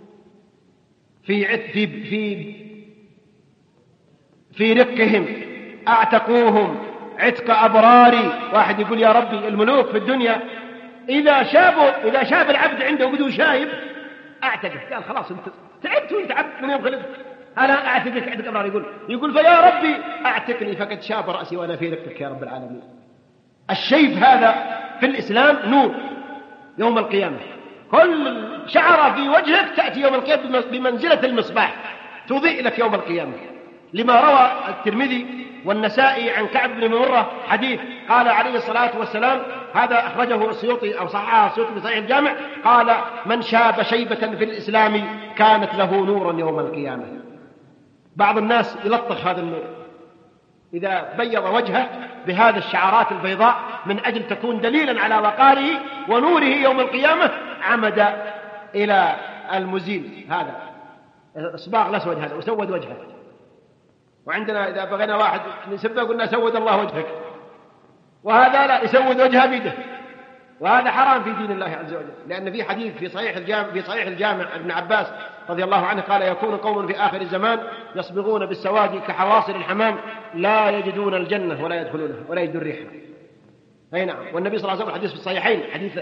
في رقهم أعتقوهم عتق أبراري. واحد يقول يا ربي الملوك في الدنيا إذا شاب العبد عنده بدو شايب أعتقه، قال خلاص أنت تعبت وانت عبد من يوم خلقت، أنا أعتقك عندك أبرار. يقول فيا ربي أعتقني فقد شاب رأسي وأنا في رقك يا رب العالمين. الشيب هذا في الإسلام نور يوم القيامة. كل شعرة في وجهك تأتي يوم القيامة بمنزلة المصباح تضيء لك يوم القيامة. لما روى الترمذي والنسائي عن كعب بن مرة حديث قال عليه الصلاة والسلام، هذا أخرجه السيوطي أو صححه السيوطي في صحيح الجامع، قال من شاب شيبة في الإسلام كانت له نورا يوم القيامة. بعض الناس يلطخ هذا النور إذا بيض وجهه بهذه الشعارات البيضاء من أجل تكون دليلا على وقاره ونوره يوم القيامة، عمد إلى المزيل هذا الصباغ الأسود هذا وسود وجهه. وعندنا إذا بغينا واحد نسبه قلنا سود الله وجهك، وهذا لا يسود وجهه بيده، وهذا حرام في دين الله عز وجل. لأن في حديث في صحيح الجامع ابن عباس رضي الله عنه قال يكون قوم في آخر الزمان يصبغون بالسواد كحواصل الحمام لا يجدون الجنة ولا يدخلونها ولا يجدون ريحها. أي نعم. والنبي صلى الله عليه وسلم الحديث في الصحيحين حديث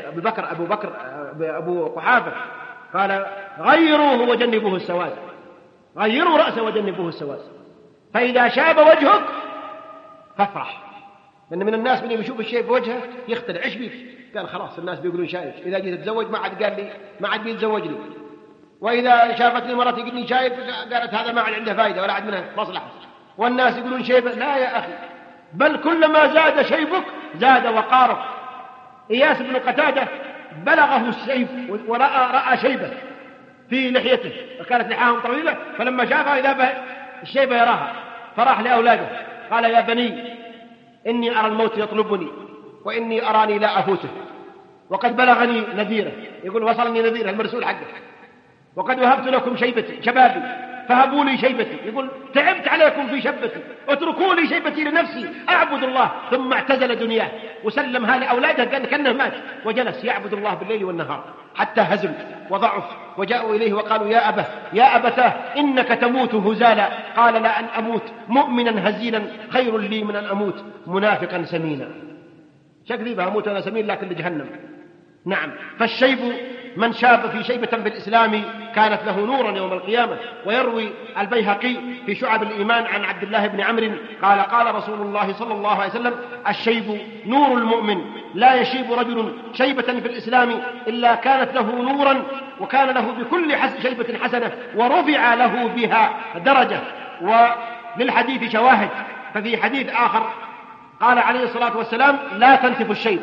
أبو قحافة قال غيروه وجنبوه السواد، غيروا رأسه وجنبوه السواد، فإذا شاب وجهك فافرح. لأن من الناس من يشوف الشيء في وجهه يختلع، إيش بيك؟ قال خلاص الناس بيقولون شايب، إذا جيت أتزوج ما عاد قال لي ما عاد بيتزوجني، وإذا شافتني مرتي يقولني شايب قالت هذا ما عاد عنده فائدة ولا عاد منها مصلحة. والناس يقولون شيب، لا يا أخي، بل كلما زاد شيبك زاد وقارك. إياس بن قتادة بلغه السيف ورأى شيبة في لحيته وكانت لحاهم طويلة، فلما شافها إذا الشيبة يراها فراح لأولاده قال يا بني إني أرى الموت يطلبني وإني أراني لا أفوته، وقد بلغني نذيره، يقول وصلني نذيره المرسول حقه، وقد وهبت لكم شبابي فهبوا لي شيبتي، يقول تعبت عليكم في شبتي، اتركوا لي شيبتي لنفسي أعبد الله. ثم اعتزل دنياه وسلمها لأولاده كأنه مات، وجلس يعبد الله بالليل والنهار حتى هزم وضعف، وجاءوا إليه وقالوا يا أبتاه إنك تموت هزالا. قال لا، أن أموت مؤمنا هزيلا خير لي من أن أموت منافقا سمينا. شكلي بأموت أنا سمين لكن لجهنم. نعم، فالشيب من شاب في شيبة في الإسلام كانت له نورا يوم القيامة. ويروي البيهقي في شعب الإيمان عن عبد الله بن عمرو قال قال رسول الله صلى الله عليه وسلم: الشيب نور المؤمن، لا يشيب رجل شيبة في الإسلام إلا كانت له نورا، وكان له بكل شيبة حسنة، ورفع له بها درجة. وللحديث شواهد، ففي حديث آخر قال عليه الصلاة والسلام: لا تنتف الشيب،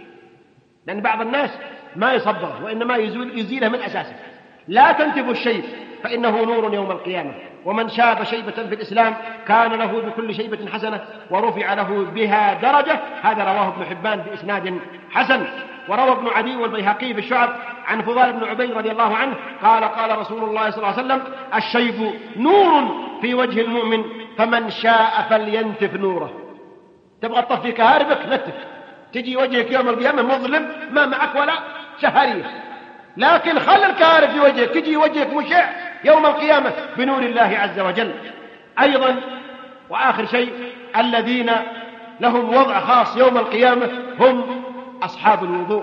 لأن بعض الناس ما يصبره وإنما يزيله من أساسه. لا تنتف الشيب فإنه نور يوم القيامة. ومن شاب شيبة في الإسلام كان له بكل شيبة حسنة، ورفع له بها درجة. هذا رواه ابن حبان بإسناد حسن. وروى ابن عدي والبيهقي في الشعب عن فضال بن عبيد رضي الله عنه قال قال رسول الله صلى الله عليه وسلم: الشيب نور في وجه المؤمن، فمن شاء فلينتف نوره. تبغى تطفي كهاربك نتف، تجي وجهك يوم القيامة مظلم ما معك ولا شهرية، لكن خل الكهارب في وجهك، تجي وجهك مشع يوم القيامة بنور الله عز وجل. أيضا وآخر شيء، الذين لهم وضع خاص يوم القيامة هم أصحاب الوضوء.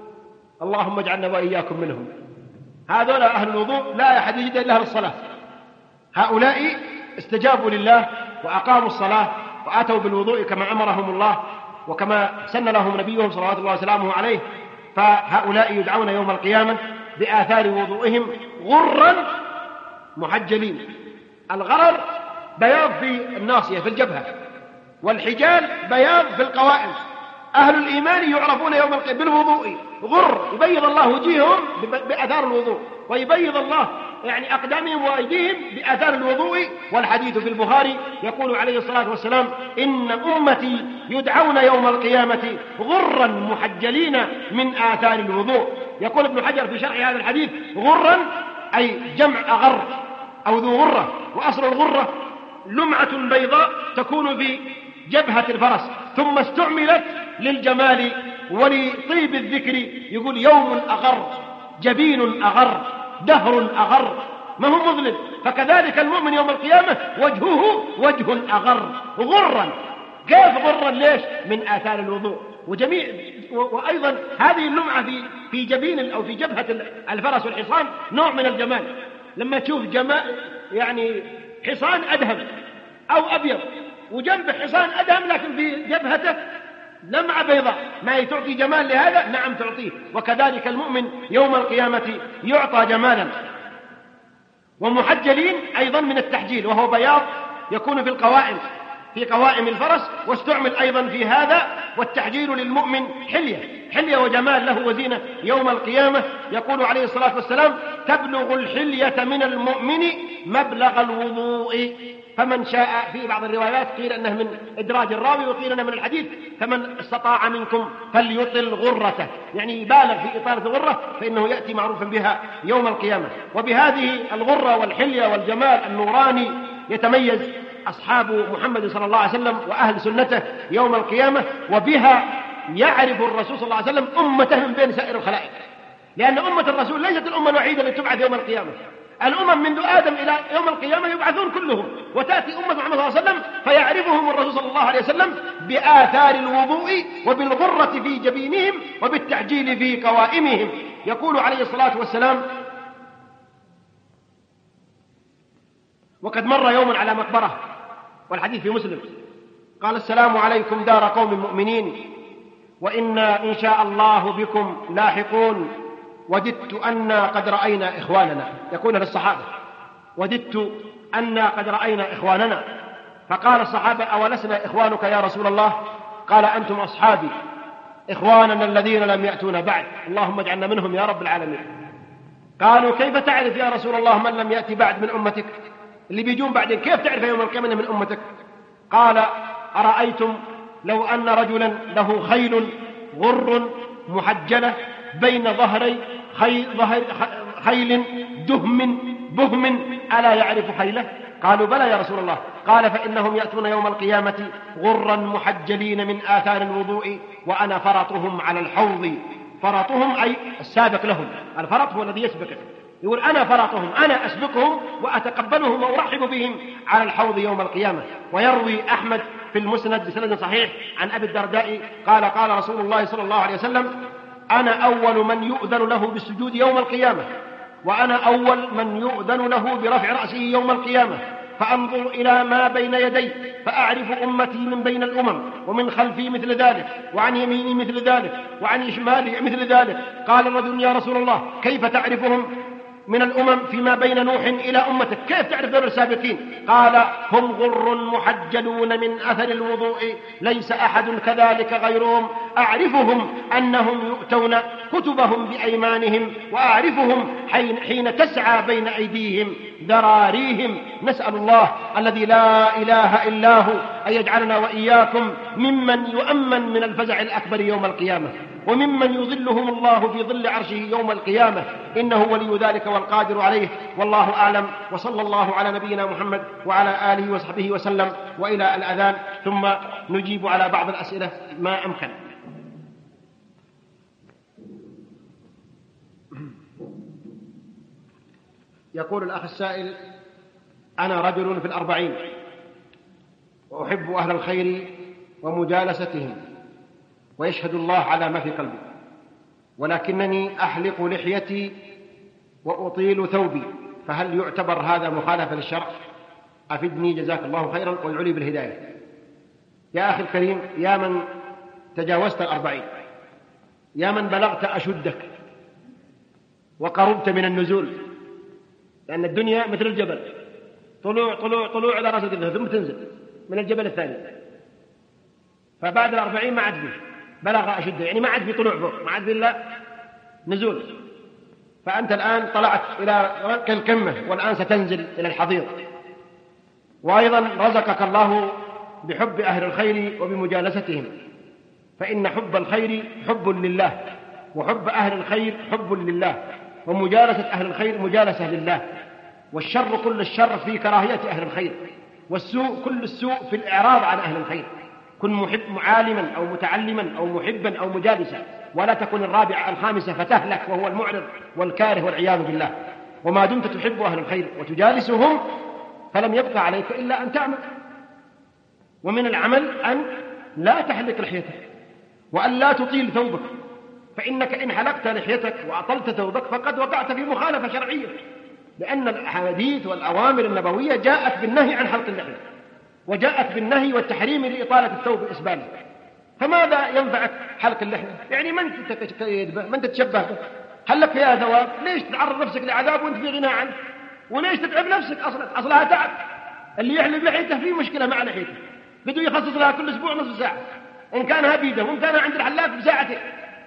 اللهم اجعلنا وإياكم منهم. هذول أهل الوضوء لا أحد يجد إلا للصلاة. هؤلاء استجابوا لله وأقاموا الصلاة وآتوا بالوضوء كما أمرهم الله وكما سن لهم نبيهم صلوات الله وسلامه عليه. فهؤلاء يدعون يوم القيامة بآثار وضوئهم غرا محجلين. الغرر بياض في الناصية في الجبهة، والحجال بياض في القوائم. أهل الإيمان يعرفون يوم القيامة بالوضوء غر، يبيض الله وجيههم بآثار الوضوء، ويبيض الله يعني أقدامهم وأيديهم بآثار الوضوء. والحديث في البخاري يقول عليه الصلاة والسلام: إن أمتي يدعون يوم القيامة غرا محجلين من آثار الوضوء. يقول ابن حجر في شرح هذا الحديث: غرا أي جمع أغر أو ذو غرة، وأصل الغرة لمعة بيضاء تكون في جبهة الفرس، ثم استعملت للجمال ولطيب الذكر. يقول: يوم أغر، جبين أغر، دهر أغر، ما هو مظلم. فكذلك المؤمن يوم القيامة وجهه وجه أغر غرا. كيف غرا؟ ليش؟ من آثار الوضوء. وأيضا هذه اللمعة في جبين أو في جبهة الفرس والحصان نوع من الجمال. لما تشوف يعني حصان أدهم أو أبيض وجنب حصان أدهم لكن في جبهته لمعة بيضاء، ما تعطي جمال لهذا؟ نعم تعطيه. وكذلك المؤمن يوم القيامة يعطى جمالا. ومحجلين أيضا من التحجيل، وهو بياض يكون في القوائم، في قوائم الفرس، واستعمل أيضا في هذا. والتحجيل للمؤمن حلية وجمال له وزينة يوم القيامة. يقول عليه الصلاة والسلام: تبلغ الحلية من المؤمن مبلغ الوضوء. فمن شاء، في بعض الروايات قيل أنه من إدراج الراوي وقيل أنه من الحديث: فمن استطاع منكم فليطل غرته، يعني يبالغ في إطالة الغرة، فإنه يأتي معروفا بها يوم القيامة. وبهذه الغرة والحلية والجمال النوراني يتميز أصحاب محمد صلى الله عليه وسلم وأهل سنته يوم القيامة. وبها يعرف الرسول صلى الله عليه وسلم أمته من بين سائر الخلائق، لأن أمة الرسول ليست الأمة الوحيدة التي تبعث يوم القيامة. الأمم منذ آدم إلى يوم القيامة يبعثون كلهم، وتأتي أمة محمد صلى الله عليه وسلم فيعرفهم الرسول صلى الله عليه وسلم بآثار الوضوء وبالغرة في جبينهم وبالتعجيل في قوائمهم. يقول عليه الصلاة والسلام: وقد مر يوم على مقبرة، والحديث في مسلم، قال: السلام عليكم دار قوم مؤمنين، وإنا إن شاء الله بكم لاحقون، وددت أنا قد رأينا إخواننا. يقول للصحابة: وددت أنا قد رأينا إخواننا. فقال الصحابة: أولسنا إخوانك يا رسول الله؟ قال: أنتم أصحابي، إخواننا الذين لم يأتونا بعد، اللهم اجعلنا منهم يا رب العالمين. قالوا: كيف تعرف يا رسول الله من لم يأتي بعد من أمتك؟ اللي بيجون بعدين كيف تعرف يوم القيامة من أمتك؟ قال: أرأيتم لو أن رجلا له خيل غر محجلة بين ظهري خيل دهم بهم ألا يعرف خيله؟ قالوا بلى يا رسول الله. قال فإنهم يأتون يوم القيامة غرا محجلين من آثار الوضوء وأنا فرطهم على الحوض. فرطهم أي السابق لهم، الفرط هو الذي يسبق، يقول أنا فرطهم، أنا أسبقهم وأتقبلهم وأرحب بهم على الحوض يوم القيامة. ويروي أحمد في المسند بسند صحيح عن أبي الدرداء قال قال رسول الله صلى الله عليه وسلم أنا أول من يؤذن له بالسجود يوم القيامة، وأنا أول من يؤذن له برفع رأسه يوم القيامة، فأنظر إلى ما بين يدي فأعرف أمتي من بين الأمم، ومن خلفي مثل ذلك، وعن يميني مثل ذلك، وعن شمالي مثل ذلك. قال الرجل يا رسول الله كيف تعرفهم من الأمم فيما بين نوح إلى أمتك؟ كيف تعرف ذول السابقين؟ قال هم غر محجلون من أثر الوضوء ليس أحد كذلك غيرهم، أعرفهم أنهم يؤتون كتبهم بأيمانهم، وأعرفهم حين تسعى بين أيديهم ذراريهم. نسأل الله الذي لا إله إلا هو أن يجعلنا وإياكم ممن يؤمن من الفزع الأكبر يوم القيامة، وممن يظلهم الله في ظل عرشه يوم القيامة، إنه ولي ذلك والقادر عليه. والله أعلم، وصلى الله على نبينا محمد وعلى آله وصحبه وسلم. وإلى الأذان ثم نجيب على بعض الأسئلة ما أمكن. يقول الأخ السائل أنا رجل في 40 وأحب أهل الخير ومجالستهم ويشهد الله على ما في قلبي، ولكنني أحلق لحيتي وأطيل ثوبي، فهل يعتبر هذا مخالفة للشرع؟ أفدني جزاك الله خيرا ويعلي بالهداية. يا أخي الكريم، يا من تجاوزت 40، يا من بلغت أشدك وقربت من النزول، لأن الدنيا مثل الجبل، طلوع على رأس الجبل ثم تنزل من الجبل الثاني، فبعد 40 ما عاد فيه بلغ أشده، يعني ما عاد فيه طلوع فوق، ما عاد فيه إلا نزول. فأنت الآن طلعت إلى القمة والآن ستنزل إلى الحضيض. وأيضا رزقك الله بحب أهل الخير وبمجالستهم، فإن حب الخير حب لله، وحب أهل الخير حب لله، ومجالسة أهل الخير مجالسة لله. والشر كل الشر في كراهية أهل الخير، والسوء كل السوء في الإعراض عن أهل الخير. كن محب عالما أو متعلما أو محبا أو مجالسا، ولا تكن الرابعة الخامسة فتهلك وهو المعرض والكاره والعياذ بالله. وما دمت تحب أهل الخير وتجالسهم فلم يبقى عليك إلا أن تعمل، ومن العمل أن لا تحلق لحيتك وأن لا تطيل ثوبك، فإنك إن حلقت لحيتك وأطلت ثوبك فقد وقعت في مخالفة شرعية، لأن الأحاديث والأوامر النبوية جاءت بالنهي عن حلق اللحية، وجاءت بالنهي والتحريم لإطالة الثوب إسباله. فماذا ينفعك حلق اللحية؟ يعني من تتشبه به؟ هل لك فيها ثواب؟ ليش تعرض نفسك لعذاب وانت في غنى عنه؟ وليش تتعب نفسك؟ أصلها تعب. اللي يحلق لحيته فيه مشكلة مع لحيته، بده يخصص لها كل أسبوع نصف ساعة، إن كانها بيده، وإن كان عند الحلاق بساعتين.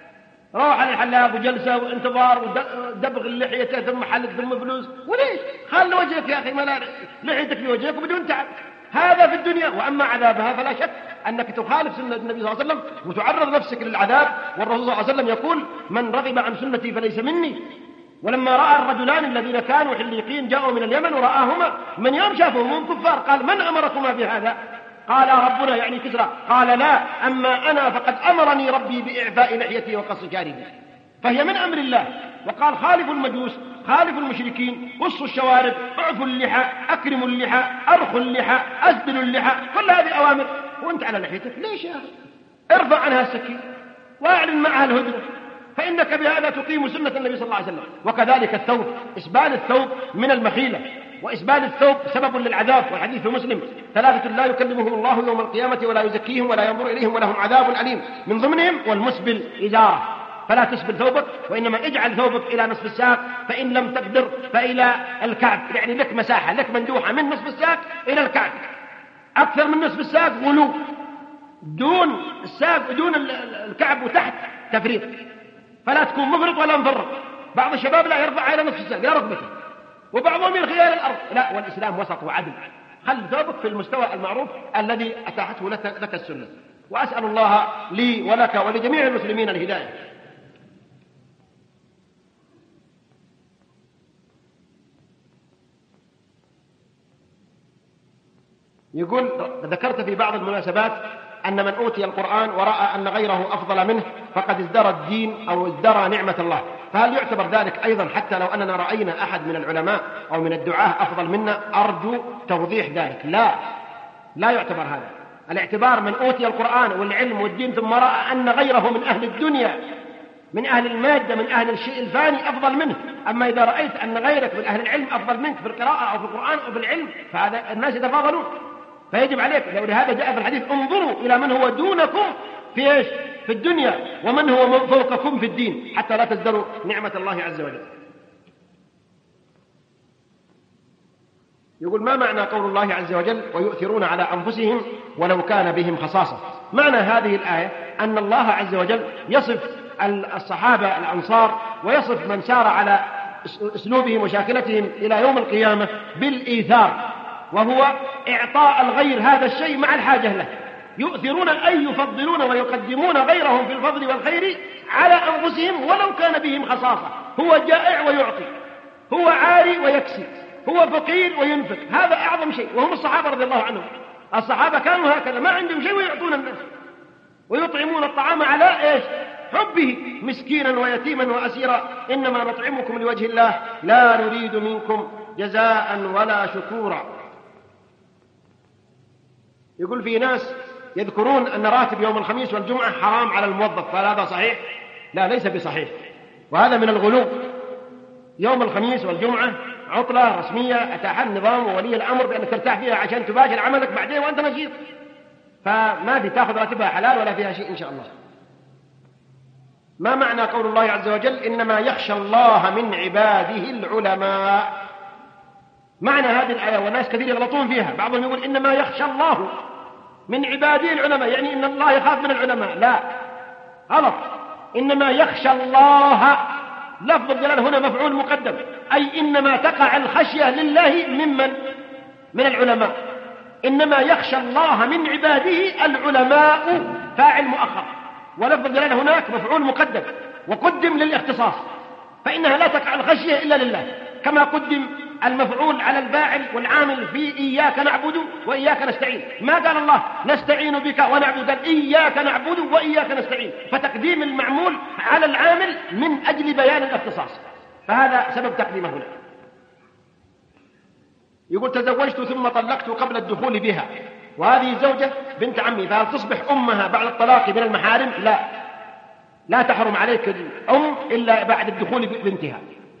روح على الحلاق وجلسة وانتظار ودبغ اللحية ثم حلق ثم فلوس. وليش؟ خل وجهك يا أخي، ما لحيتك في وجهك وبدون تعب. هذا في الدنيا. وأما عذابها فلا شك أنك تخالف سنة النبي صلى الله عليه وسلم وتعرض نفسك للعذاب. والرسول صلى الله عليه وسلم يقول من رغب عن سنتي فليس مني. ولما رأى الرجلان الذين كانوا حليقين جاءوا من اليمن ورآهما من يوم شافهم هم كفار قال من أمركما بهذا؟ قال ربنا يعني كسرى. قال لا، أما أنا فقد أمرني ربي بإعفاء لحيتي وقص شاربي. فهي من أمر الله. وقال خالفوا المجوس، خالفوا المشركين، قصوا الشوارب، اعفوا اللحى، أكرموا اللحى، أرخوا اللحى، أسدلوا اللحى، كل هذه أوامر وانت على لحيتك. ليش يا أخي؟ ارفع عنها السكين واعلن معها الهدنة، فإنك بهذا تقيم سنة النبي صلى الله عليه وسلم. وكذلك الثوب، إسبال الثوب من المخيلة، وإسبال الثوب سبب للعذاب. والحديث في مسلم 3 لا يكلمهم الله يوم القيامة ولا يزكيهم ولا ينظر إليهم ولهم عذاب أليم، من ضمنهم والمسبل إزاره. فلا تسبل ثوبك، وإنما اجعل ثوبك إلى نصف الساق، فإن لم تقدر فإلى الكعب، يعني لك مساحة، لك مندوحة من نصف الساق إلى الكعب. أكثر من نصف الساق غلو، دون الساق دون الكعب وتحت تفريط، فلا تكون مفرط ولا مفرط. بعض الشباب لا يرفع إلى نصف الساق إلى ركبته، وبعضهم من خيال الأرض. لا، والإسلام وسط وعدل. خل ثوبك في المستوى المعروف الذي أتاحته لك السنة. وأسأل الله لي ولك ولجميع المسلمين الهداية. يقول ذكرت في بعض المناسبات أن من أوتي القرآن ورأى أن غيره أفضل منه فقد ازدرى الدين أو ازدرى نعمة الله، فهل يعتبر ذلك أيضا حتى لو أننا رأينا أحد من العلماء أو من الدعاة أفضل منا؟ أرجو توضيح ذلك. لا يعتبر هذا. الاعتبار من أوتي القرآن والعلم والدين ثم رأى أن غيره من أهل الدنيا، من أهل المادة، من أهل الشيء الفاني أفضل منه. أما إذا رأيت أن غيرك من أهل العلم أفضل منك في القراءة أو في القرآن أو في العلم فهذا الناس يتفاضلون، فيجب عليك. ولهذا جاء في الحديث انظروا إلى من هو دونكم في إيش؟ في الدنيا، ومن هو فوقكم في الدين، حتى لا تزدروا نعمة الله عز وجل. يقول ما معنى قول الله عز وجل ويؤثرون على أنفسهم ولو كان بهم خصاصة؟ معنى هذه الآية أن الله عز وجل يصف الصحابة الأنصار ويصف من سار على أسلوبهم وشاكلتهم إلى يوم القيامة بالإيثار، وهو إعطاء الغير هذا الشيء مع الحاجة له. يؤثرون أي يفضلون ويقدمون غيرهم في الفضل والخير على أنفسهم ولو كان بهم خصاصة. هو جائع ويعطي، هو عاري ويكسي، هو فقير وينفق. هذا أعظم شيء، وهم الصحابة رضي الله عنهم. الصحابة كانوا هكذا، ما عندهم شيء ويعطون الناس، ويطعمون الطعام على إيش؟ حبه، مسكينا ويتيما وأسيرا. إنما نطعمكم لوجه الله لا نريد منكم جزاء ولا شكورا. يقول في ناس يذكرون أن راتب يوم الخميس والجمعة حرام على الموظف، فهل هذا صحيح؟ لا، ليس بصحيح، وهذا من الغلو. يوم الخميس والجمعة عطلة رسمية أتاح النظام وولي الأمر بأنك ترتاح فيها عشان تباشر عملك بعدين وأنت نشيط، فما في تأخذ راتبها حلال ولا فيها شيء إن شاء الله. ما معنى قول الله عز وجل إنما يخشى الله من عباده العلماء؟ معنى هذه الآية والناس كثير يغلطون فيها، بعضهم يقول إنما يخشى الله من عباده العلماء، يعني إن الله يخاف من العلماء. لا، غلط. إنما يخشى الله، لفظ الجلالة هنا مفعول مقدم، أي إنما تقع الخشية لله من العلماء. إنما يخشى الله من عباده العلماء، فاعل مؤخر، ولفظ الجلالة هناك مفعول مقدم وقدم للاختصاص، فإنها لا تقع الخشية إلا لله، كما قدم المفعول على الفاعل والعامل في إياك نعبد وإياك نستعين. ما قال الله نستعين بك ونعبد، قال إياك نعبد وإياك نستعين، فتقديم المعمول على العامل من أجل بيان الاختصاص، فهذا سبب تقديمه هنا. يقول تزوجت ثم طلقت قبل الدخول بها، وهذه زوجة بنت عمي، فهل تصبح أمها بعد الطلاق من المحارم؟ لا تحرم عليك الأم إلا بعد الدخول ببنتها،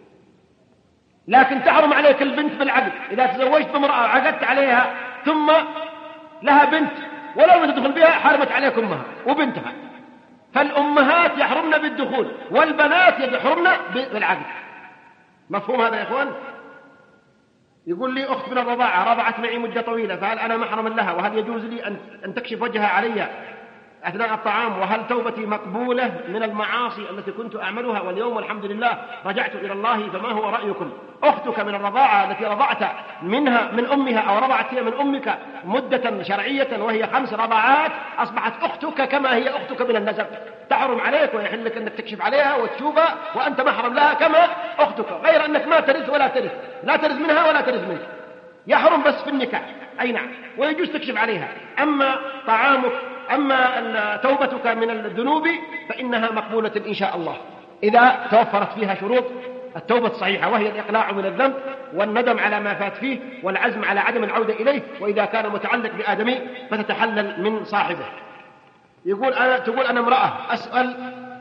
لكن تحرم عليك البنت بالعقد. إذا تزوجت بامرأة عقدت عليها ثم لها بنت ولو تدخل بها حرمت عليك أمها وبنتها، فالأمهات يحرمن بالدخول والبنات يحرمن بالعقد. مفهوم هذا يا إخوان؟ يقول لي أخت من الرضاعة رضعت معي مدة طويلة، فهل أنا محرم لها؟ وهل يجوز لي أن تكشف وجهها علي أثناء الطعام؟ وهل توبتي مقبولة من المعاصي التي كنت أعملها واليوم الحمد لله رجعت إلى الله؟ فما هو رأيكم؟ أختك من الرضاعة التي رضعت منها من أمها أو رضعت هي من أمك مدة شرعية وهي 5 رضعات، أصبحت أختك كما هي أختك من النسب، تحرم عليك ويحل لك أنك تكشف عليها وتشوفها وأنت محرم لها كما أختك، غير أنك ما ترث ولا ترث، لا ترث منها ولا ترث منك، يحرم بس في النكاح. أي نعم، ويجوز تكشف عليها. أما طعامك، أما توبتك من الذنوب فإنها مقبولة إن شاء الله إذا توفرت فيها شروط التوبة الصحيحة، وهي الإقلاع من الذنب والندم على ما فات فيه والعزم على عدم العودة إليه، وإذا كان متعلق بآدمي فتتحلل من صاحبه. تقول أنا امرأة أسأل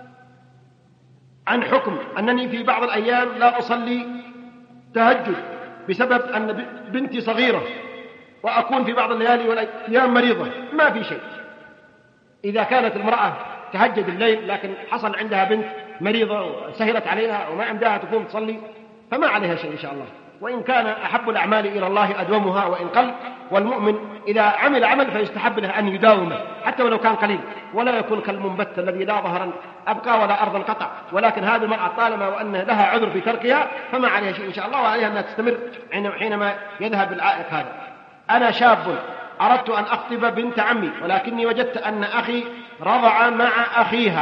عن حكم أنني في بعض الأيام لا أصلي تهجد بسبب أن بنتي صغيرة، وأكون في بعض الليالي والأيام مريضة. ما في شيء، إذا كانت المرأة تهجد الليل لكن حصل عندها بنت مريضة وسهرت عليها وما عندها تقوم تصلي فما عليها شيء إن شاء الله. وإن كان أحب الأعمال إلى الله أدومها وإن قل، والمؤمن إذا عمل عمل فيستحب له أن يداومه حتى ولو كان قليل، ولا يكون كالمنبت الذي لا ظهرا أبقى ولا أرضا قطع. ولكن هذه المرأة طالما وأن لها عذر في تركها فما عليها شيء إن شاء الله، وعليها أنها تستمر حينما يذهب العائق هذا. أنا شاب أردت أن أخطب بنت عمي، ولكني وجدت أن أخي رضع مع أخيها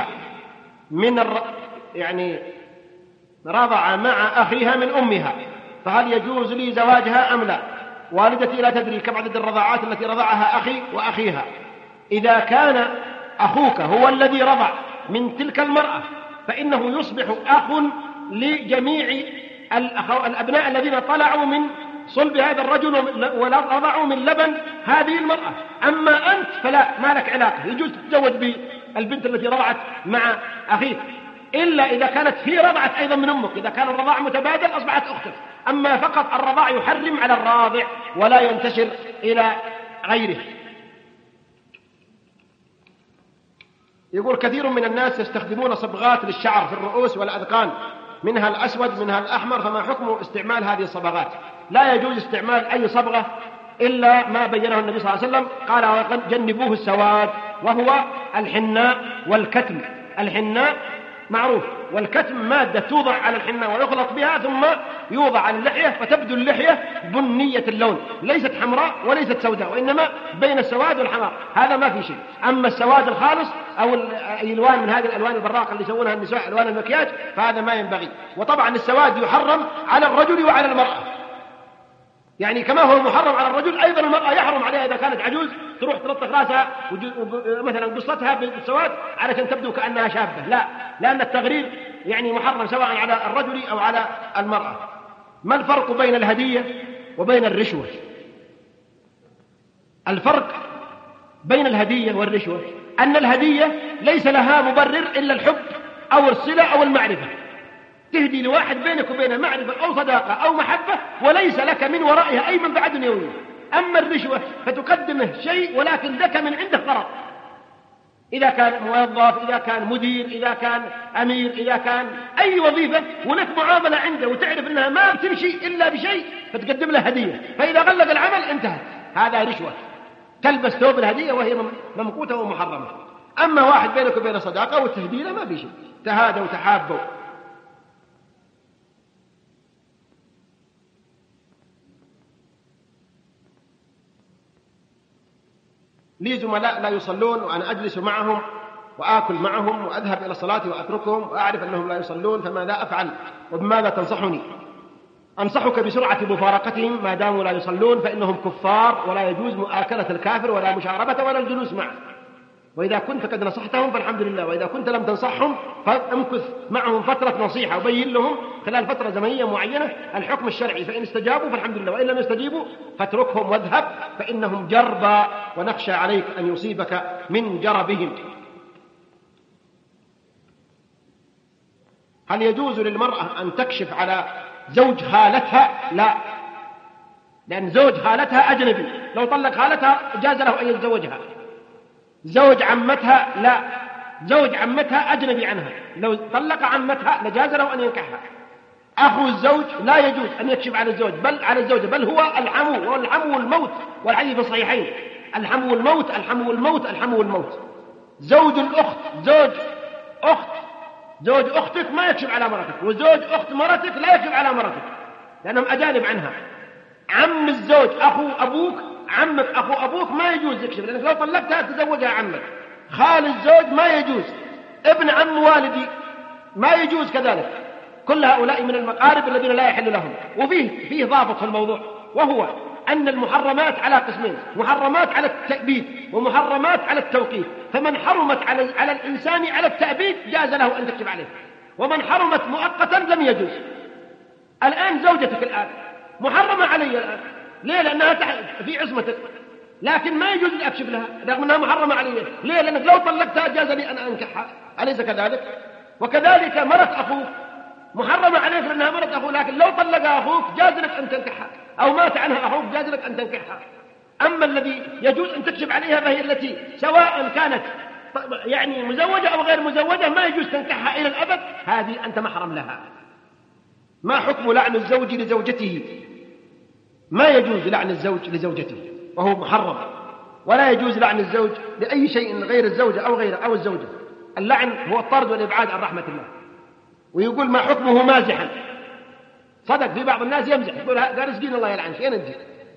رضع مع أخيها من أمها، فهل يجوز لي زواجها أم لا؟ والدتي لا تدري كم عدد الرضاعات التي رضعها أخي وأخيها. إذا كان أخوك هو الذي رضع من تلك المرأة فإنه يصبح أخ لجميع الأبناء الذين طلعوا من صلب هذا الرجل ورضعوا من لبن هذه المرأة. أما أنت فلا، ما لك علاقة، يجوز تتزوج بالبنت التي رضعت مع أخيك، إلا إذا كانت هي رضعت أيضا من أمك. إذا كان الرضاع متبادل أصبحت أختك. أما فقط الرضاع يحرم على الراضع ولا ينتشر إلى غيره. يقول كثير من الناس يستخدمون صبغات للشعر في الرؤوس والأذقان، منها الأسود منها الأحمر، فما حكم استعمال هذه الصبغات؟ لا يجوز استعمال أي صبغة إلا ما بينه النبي صلى الله عليه وسلم، قال جنبوه السواد، وهو الحناء والكتم. الحناء معروف، والكتم مادة توضع على الحناء ويخلط بها ثم يوضع على اللحية فتبدو اللحية بنية اللون، ليست حمراء وليست سوداء، وإنما بين السواد والحمار، هذا ما في شيء. أما السواد الخالص أو الألوان من هذه الألوان البراقة اللي يسوونها النساء ألوان المكياج فهذا ما ينبغي. وطبعا السواد يحرم على الرجل وعلى المرأة، يعني كما هو محرم على الرجل أيضا المرأة يحرم عليها إذا كانت عجوز تروح تلطخ راسها مثلا قصتها بالسواد علشان تبدو كأنها شابة، لا، لأن التغرير يعني محرم سواء على الرجل أو على المرأة. ما الفرق بين الهدية وبين الرشوة؟ الفرق بين الهدية والرشوة أن الهدية ليس لها مبرر إلا الحب أو الصلة أو المعرفة، تهدي لواحد بينك وبينه معرفة أو صداقة أو محبة وليس لك من ورائها أي منفعة دنيوية. أما الرشوة فتقدمه شيء ولكن لك من عنده غرض، إذا كان موظف، إذا كان مدير، إذا كان أمير، إذا كان أي وظيفة ولك معاملة عنده وتعرف أنها ما بتمشي إلا بشيء فتقدم له هدية، فإذا غلق العمل انتهت، هذا رشوة. تلبس ثوب الهدية وهي ممقوتة ومحرمة. أما واحد بينك وبين صداقة والتهديد ما في شيء، تهادوا وتحابوا. لي زملاء لا يصلون وأنا أجلس معهم وآكل معهم وأذهب إلى الصلاة وأتركهم وأعرف أنهم لا يصلون، فماذا أفعل وبماذا تنصحني؟ أنصحك بسرعة مفارقتهم ما داموا لا يصلون، فإنهم كفار ولا يجوز مؤاكلة الكافر ولا مشاربة ولا الجلوس معه. وإذا كنت قد نصحتهم فالحمد لله، وإذا كنت لم تنصحهم فامكث معهم فترة نصيحة وبين لهم خلال فترة زمنية معينة الحكم الشرعي، فإن استجابوا فالحمد لله، وإن لم يستجيبوا فاتركهم واذهب، فإنهم جربى ونخشى عليك أن يصيبك من جربهم. هل يجوز للمرأة أن تكشف على زوج خالتها؟ لا، لأن زوج خالتها أجنبي، لو طلق خالتها جاز له أن يتزوجها. زوج عمتها لا، زوج عمتها أجنبي عنها، لو طلق عمتها لجاز له أن ينكحها. أخو الزوج لا يجوز أن يكشف على الزوج بل على الزوجة، بل هو الحمو، والحمو والموت، والحديث في الصحيحين الحمو والموت الحمو والموت الحمو والموت. زوج الأخت، زوج أختك ما يكشف على مرتك، وزوج أخت مرتك لا يكشف على مرتك لأنهم أجانب عنها. عم الزوج أخو أبوك، عمك أخو أبوك ما يجوز يكشف، لأنك لو طلقتها تزوجها عمك. خال الزوج ما يجوز، ابن عم والدي ما يجوز كذلك. كل هؤلاء من المقارب الذين لا يحل لهم. وفيه ضابط في الموضوع، وهو أن المحرمات على قسمين: محرمات على التأبيد ومحرمات على التوقيت. فمن حرمت على الإنسان على التأبيد جاز له أن تكشف عليه، ومن حرمت مؤقتا لم يجوز. الآن زوجتك الآن محرمة علي الآن، ليه؟ لأنها في عصمتك، لكن ما يجوز لي أكشف لها رغم أنها محرمة علي. ليه؟ لأنك لو طلقتها جاز لي أن أنكحها، أليس كذلك؟ وكذلك مرت أخوك محرمة عليك لأنها مرت أخوك، لكن لو طلقها أخوك جاز لك أن تنكحها، أو مات عنها أخوك جاز لك أن تنكحها. أما الذي يجوز أن تكشف عليها فهي التي سواء كانت يعني مزوجة أو غير مزوجة ما يجوز تنكحها إلى الأبد، هذه أنت محرم لها. ما حكم لعن الزوج لزوجته؟ ما يجوز لعن الزوج لزوجته وهو محرم، ولا يجوز لعن الزوج لأي شيء غير الزوجة أو الزوجة. اللعن هو الطرد والإبعاد عن رحمة الله. ويقول ما حكمه مازحا؟ صدق، في بعض الناس يمزح يقول قال اسقين الله يلعنك. أين أنت؟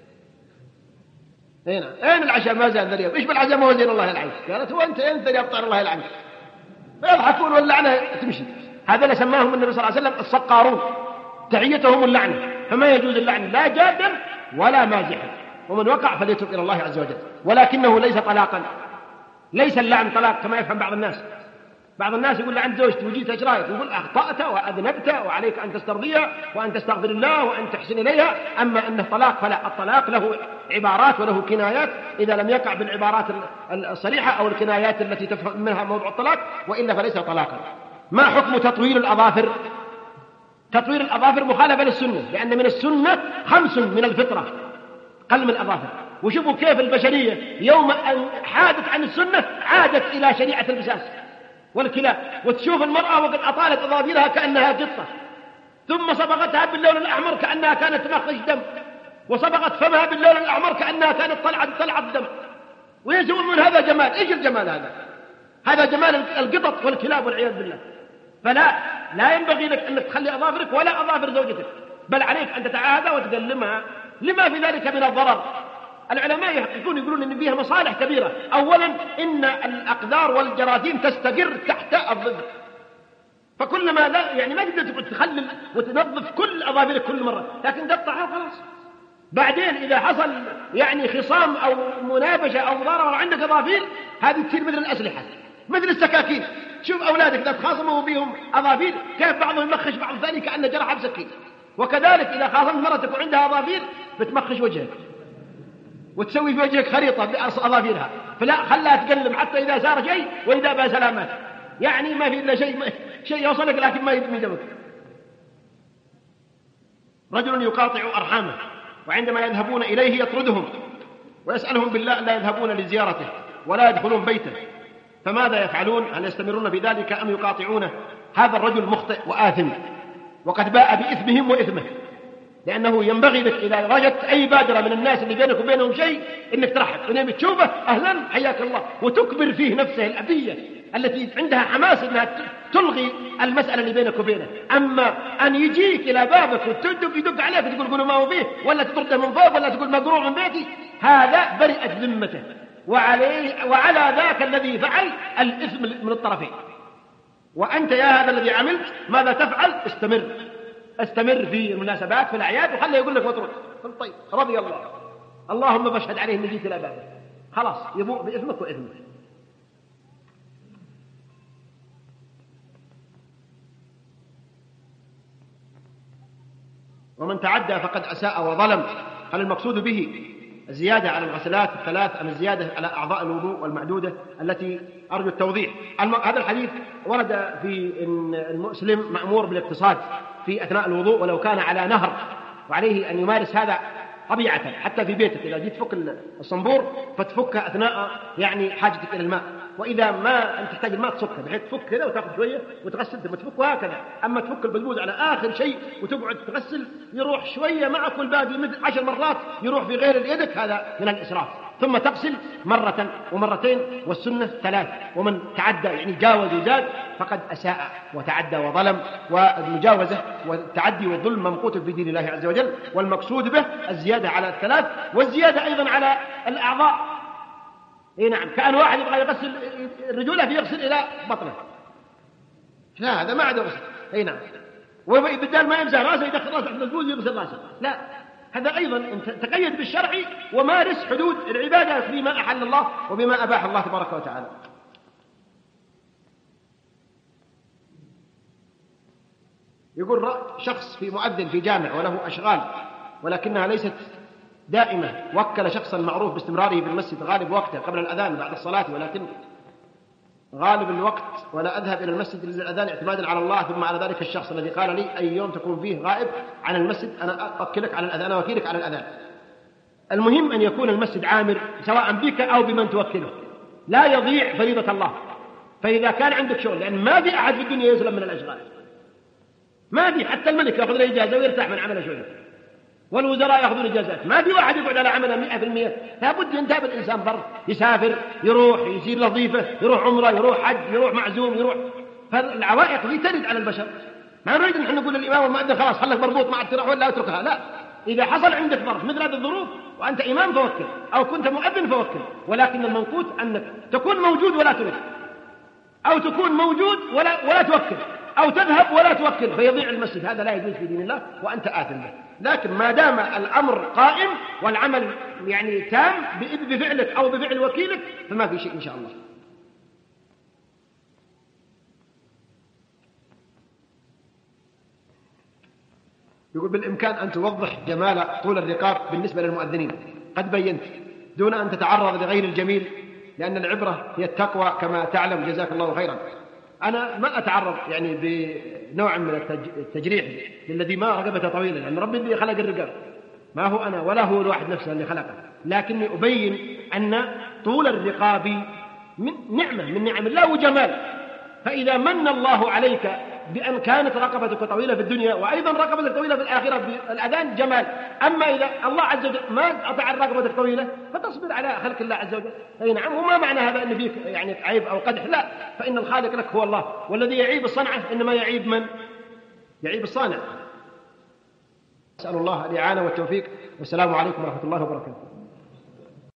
أين العشاء ما زال اليوم؟ إيش بالعشاء ما هو زين الله يلعنك؟ قالت هو أنت أنت يا أبطال الله يلعنك. فيضحكون واللعنة تمشي. هذا اللي سماهم النبي صلى الله عليه وسلم الصقارون، تعيتهم اللعنة. فما يجوز اللعن لا جادا ولا مازحا، ومن وقع فليتوب إلى الله عز وجل. ولكنه ليس طلاقا، ليس اللعن طلاق كما يفهم بعض الناس. بعض الناس يقول لعن زوجتي وجيت ايش رايك؟ يقول اخطأت واذنبت وعليك ان تسترضيها وان تستغفر الله وان تحسن اليها. اما انه طلاق فلا، الطلاق له عبارات وله كنايات اذا لم يقع بالعبارات الصريحه او الكنايات التي تفهم منها موضوع الطلاق، والا فليس طلاقا. ما حكم تطويل الاظافر؟ تطويل الاظافر مخالفه للسنه، لان من السنه 5 من الفطره قلم الاظافر. وشوفوا كيف البشريه يوم ان حادت عن السنه عادت الى شريعه البساس والكلاب، وتشوف المرأة وقد أطالت أظافرها كأنها قطة، ثم صبغتها باللون الأحمر كأنها كانت تمخرج دم، وصبغت فمها باللون الأحمر كأنها كانت طلعت دم، ويزعمون هذا جمال. إيش الجمال هذا؟ هذا جمال القطط والكلاب والعياذ بالله. لا ينبغي لك أنك تخلي أظافرك ولا أظافر زوجتك، بل عليك أن تتعاهدها وتقلمها لما في ذلك من الضرر. العلماء يحققون يقولون إن فيها مصالح كبيرة. أولا إن الأقذار والجراثيم تستقر تحت الظل، فكلما ما تقدر تخلل وتنظف كل أظافرك كل مرة، لكن قطعها خلاص. بعدين إذا حصل خصام أو منابشة أو ضرر عندك أظافير، هذه تصير مثل الأسلحة مثل السكاكين. شوف أولادك إذا تخاصموا بهم أظافير كيف بعضهم يمخش بعض ثاني كأنه جرحه بسكين. وكذلك إذا خاصمت مرتك وعندها أظافير بتمخش وجهك وتسوي في وجهك خريطة بأظافيرها، فلا خلها تقلم حتى إذا صار شيء وإذا بها سلامات. ما في إلا شيء يوصلك لكن ما يدمي دمك. رجل يقاطع أرحامه، وعندما يذهبون إليه يطردهم ويسألهم بالله أن لا يذهبون لزيارته ولا يدخلون بيته، فماذا يفعلون؟ هل يستمرون بذلك أم يقاطعونه؟ هذا الرجل مخطئ وآثم، وقد باء بإثمهم وإثمه، لأنه ينبغي لك إذا وجدت أي بادرة من الناس اللي بينك وبينهم شيء إنك ترحب، إنك تشوفه أهلا حياك الله، وتكبر فيه نفسه الأبية التي عندها حماس إنها تلغي المسألة اللي بينك وبينه. أما أن يجيك إلى بابك ويدق عليك وتقول قولوا ما هو فيه، ولا تطرده من فوق، ولا تقول مقروع من بيتي، هذا برئت ذمته، وعلى ذاك الذي فعل الإثم من الطرفين. وأنت يا هذا الذي عملت ماذا تفعل؟ استمر في المناسبات في الأعياد وخليه يقول لك وترد. طيب رضي الله، اللهم بشهد عليه إن جيت إلى بابه، خلاص يبوء بإثمك وإثمك. ومن تعدى فقد أساء وظلم. هل المقصود به الزيادة على الغسلات الثلاث أم الزيادة على أعضاء الوضوء والمعدودة التي أرجو التوضيح؟ هذا الحديث ورد في إن المسلم مأمور بالاقتصاد في أثناء الوضوء ولو كان على نهر، وعليه أن يمارس هذا طبيعة حتى في بيتك. إذا جيت تفك الصنبور فتفكه أثناء حاجتك إلى الماء، وإذا ما أنت تحتاج الماء تصكه بحيث تفك كذا وتأخذ شوية وتغسل ثم تفكه هكذا. أما تفك البزبوز على آخر شيء وتقعد تغسل يروح شوية معك والباقي مثل 10 مرات يروح في غير يدك، هذا من الإسراف. ثم تغسل مرة ومرتين، والسنة 3. ومن تعدى جاوز وزاد فقد أساء وتعدى وظلم، والمجاوزة والتعدي والظلم ممقوت في دين الله عز وجل، والمقصود به الزيادة على 3 والزيادة أيضا على الأعضاء. نعم، كأن واحد يبغى يغسل الرجولة فيغسل إلى بطنه، لا هذا ما عاد غسل. نعم، وبدال ما يمسح راسه يدخل راسه في البزبوز يغسل راسه، لا، هذا أيضا تقيد بالشرع ومارس حدود العبادة فيما أحل الله وبما أباح الله تبارك وتعالى. يقول شخص في مؤذن في جامع وله أشغال ولكنها ليست دائمة، وكل شخصا معروف باستمراره في المسجد غالب وقته قبل الأذان بعد الصلاة، ولكن غالب الوقت ولا أذهب إلى المسجد للأذان اعتمادا على الله، ثم على ذلك الشخص الذي قال لي أي يوم تكون فيه غائب عن المسجد أنا أوكلك على الأذان، وكيلك على الأذان. المهم أن يكون المسجد عامر سواء بك أو بمن توكله، لا يضيع فريضة الله. فإذا كان عندك شغل، لأن ما في أحد في الدنيا يسلم من الأشغال، ما في، حتى الملك يأخذ له إجازة ويرتاح من عمله شوية، والوزراء يأخذون إجازات، ما في واحد يقعد على عمله 100%. لابد ينتهي الإنسان ضر، يسافر، يروح يصير وظيفة، يروح عمره، يروح حج، يروح معزوم، يروح. فالعوائق دي ترد على البشر. ما نريد أن نقول للإمام والمؤذن خلاص خلك مربوط مع التراح ولا اتركها، لا. إذا حصل عندك ظرف مثل هذه الظروف وأنت إمام فوكل، أو كنت مؤذن فوكل، ولكن المنقوط أنك تكون موجود ولا ترد، أو تكون موجود ولا توكل، أو تذهب ولا توكل فيضيع المسجد، هذا لا يجوز في دين الله وأنت آثم به. لكن ما دام الأمر قائم والعمل يعني تام بفعلك أو بفعل وكيلك فما في شيء إن شاء الله. يقول بالإمكان أن توضح جمال طول الرقاب بالنسبة للمؤذنين، قد بينت دون أن تتعرض لغير الجميل، لأن العبرة هي التقوى كما تعلم جزاك الله خيرا. أنا ما أتعرض يعني بنوع من التجريح للذي ما رقبته طويلة، لأن ربي اللي خلق الرقاب، ما هو أنا ولا هو الواحد نفسه اللي خلقه، لكني أبين أن طول الرقاب من نعمة من نعم الله وجمال. فإذا من الله عليك بأن كانت رقبتك طويلة في الدنيا وأيضا رقبتك طويلة في الآخرة بالأذان جمال. أما إذا الله عز وجل ما أطع رقبتك طويلة فتصبر على خلق الله عز وجل. أي نعم، وما معنى هذا أن فيك يعني عيب أو قدح، لا، فإن الخالق لك هو الله، والذي يعيب الصنعة إنما يعيب من؟ يعيب الصانع. أسأل الله الإعانة والتوفيق، والسلام عليكم ورحمة الله وبركاته.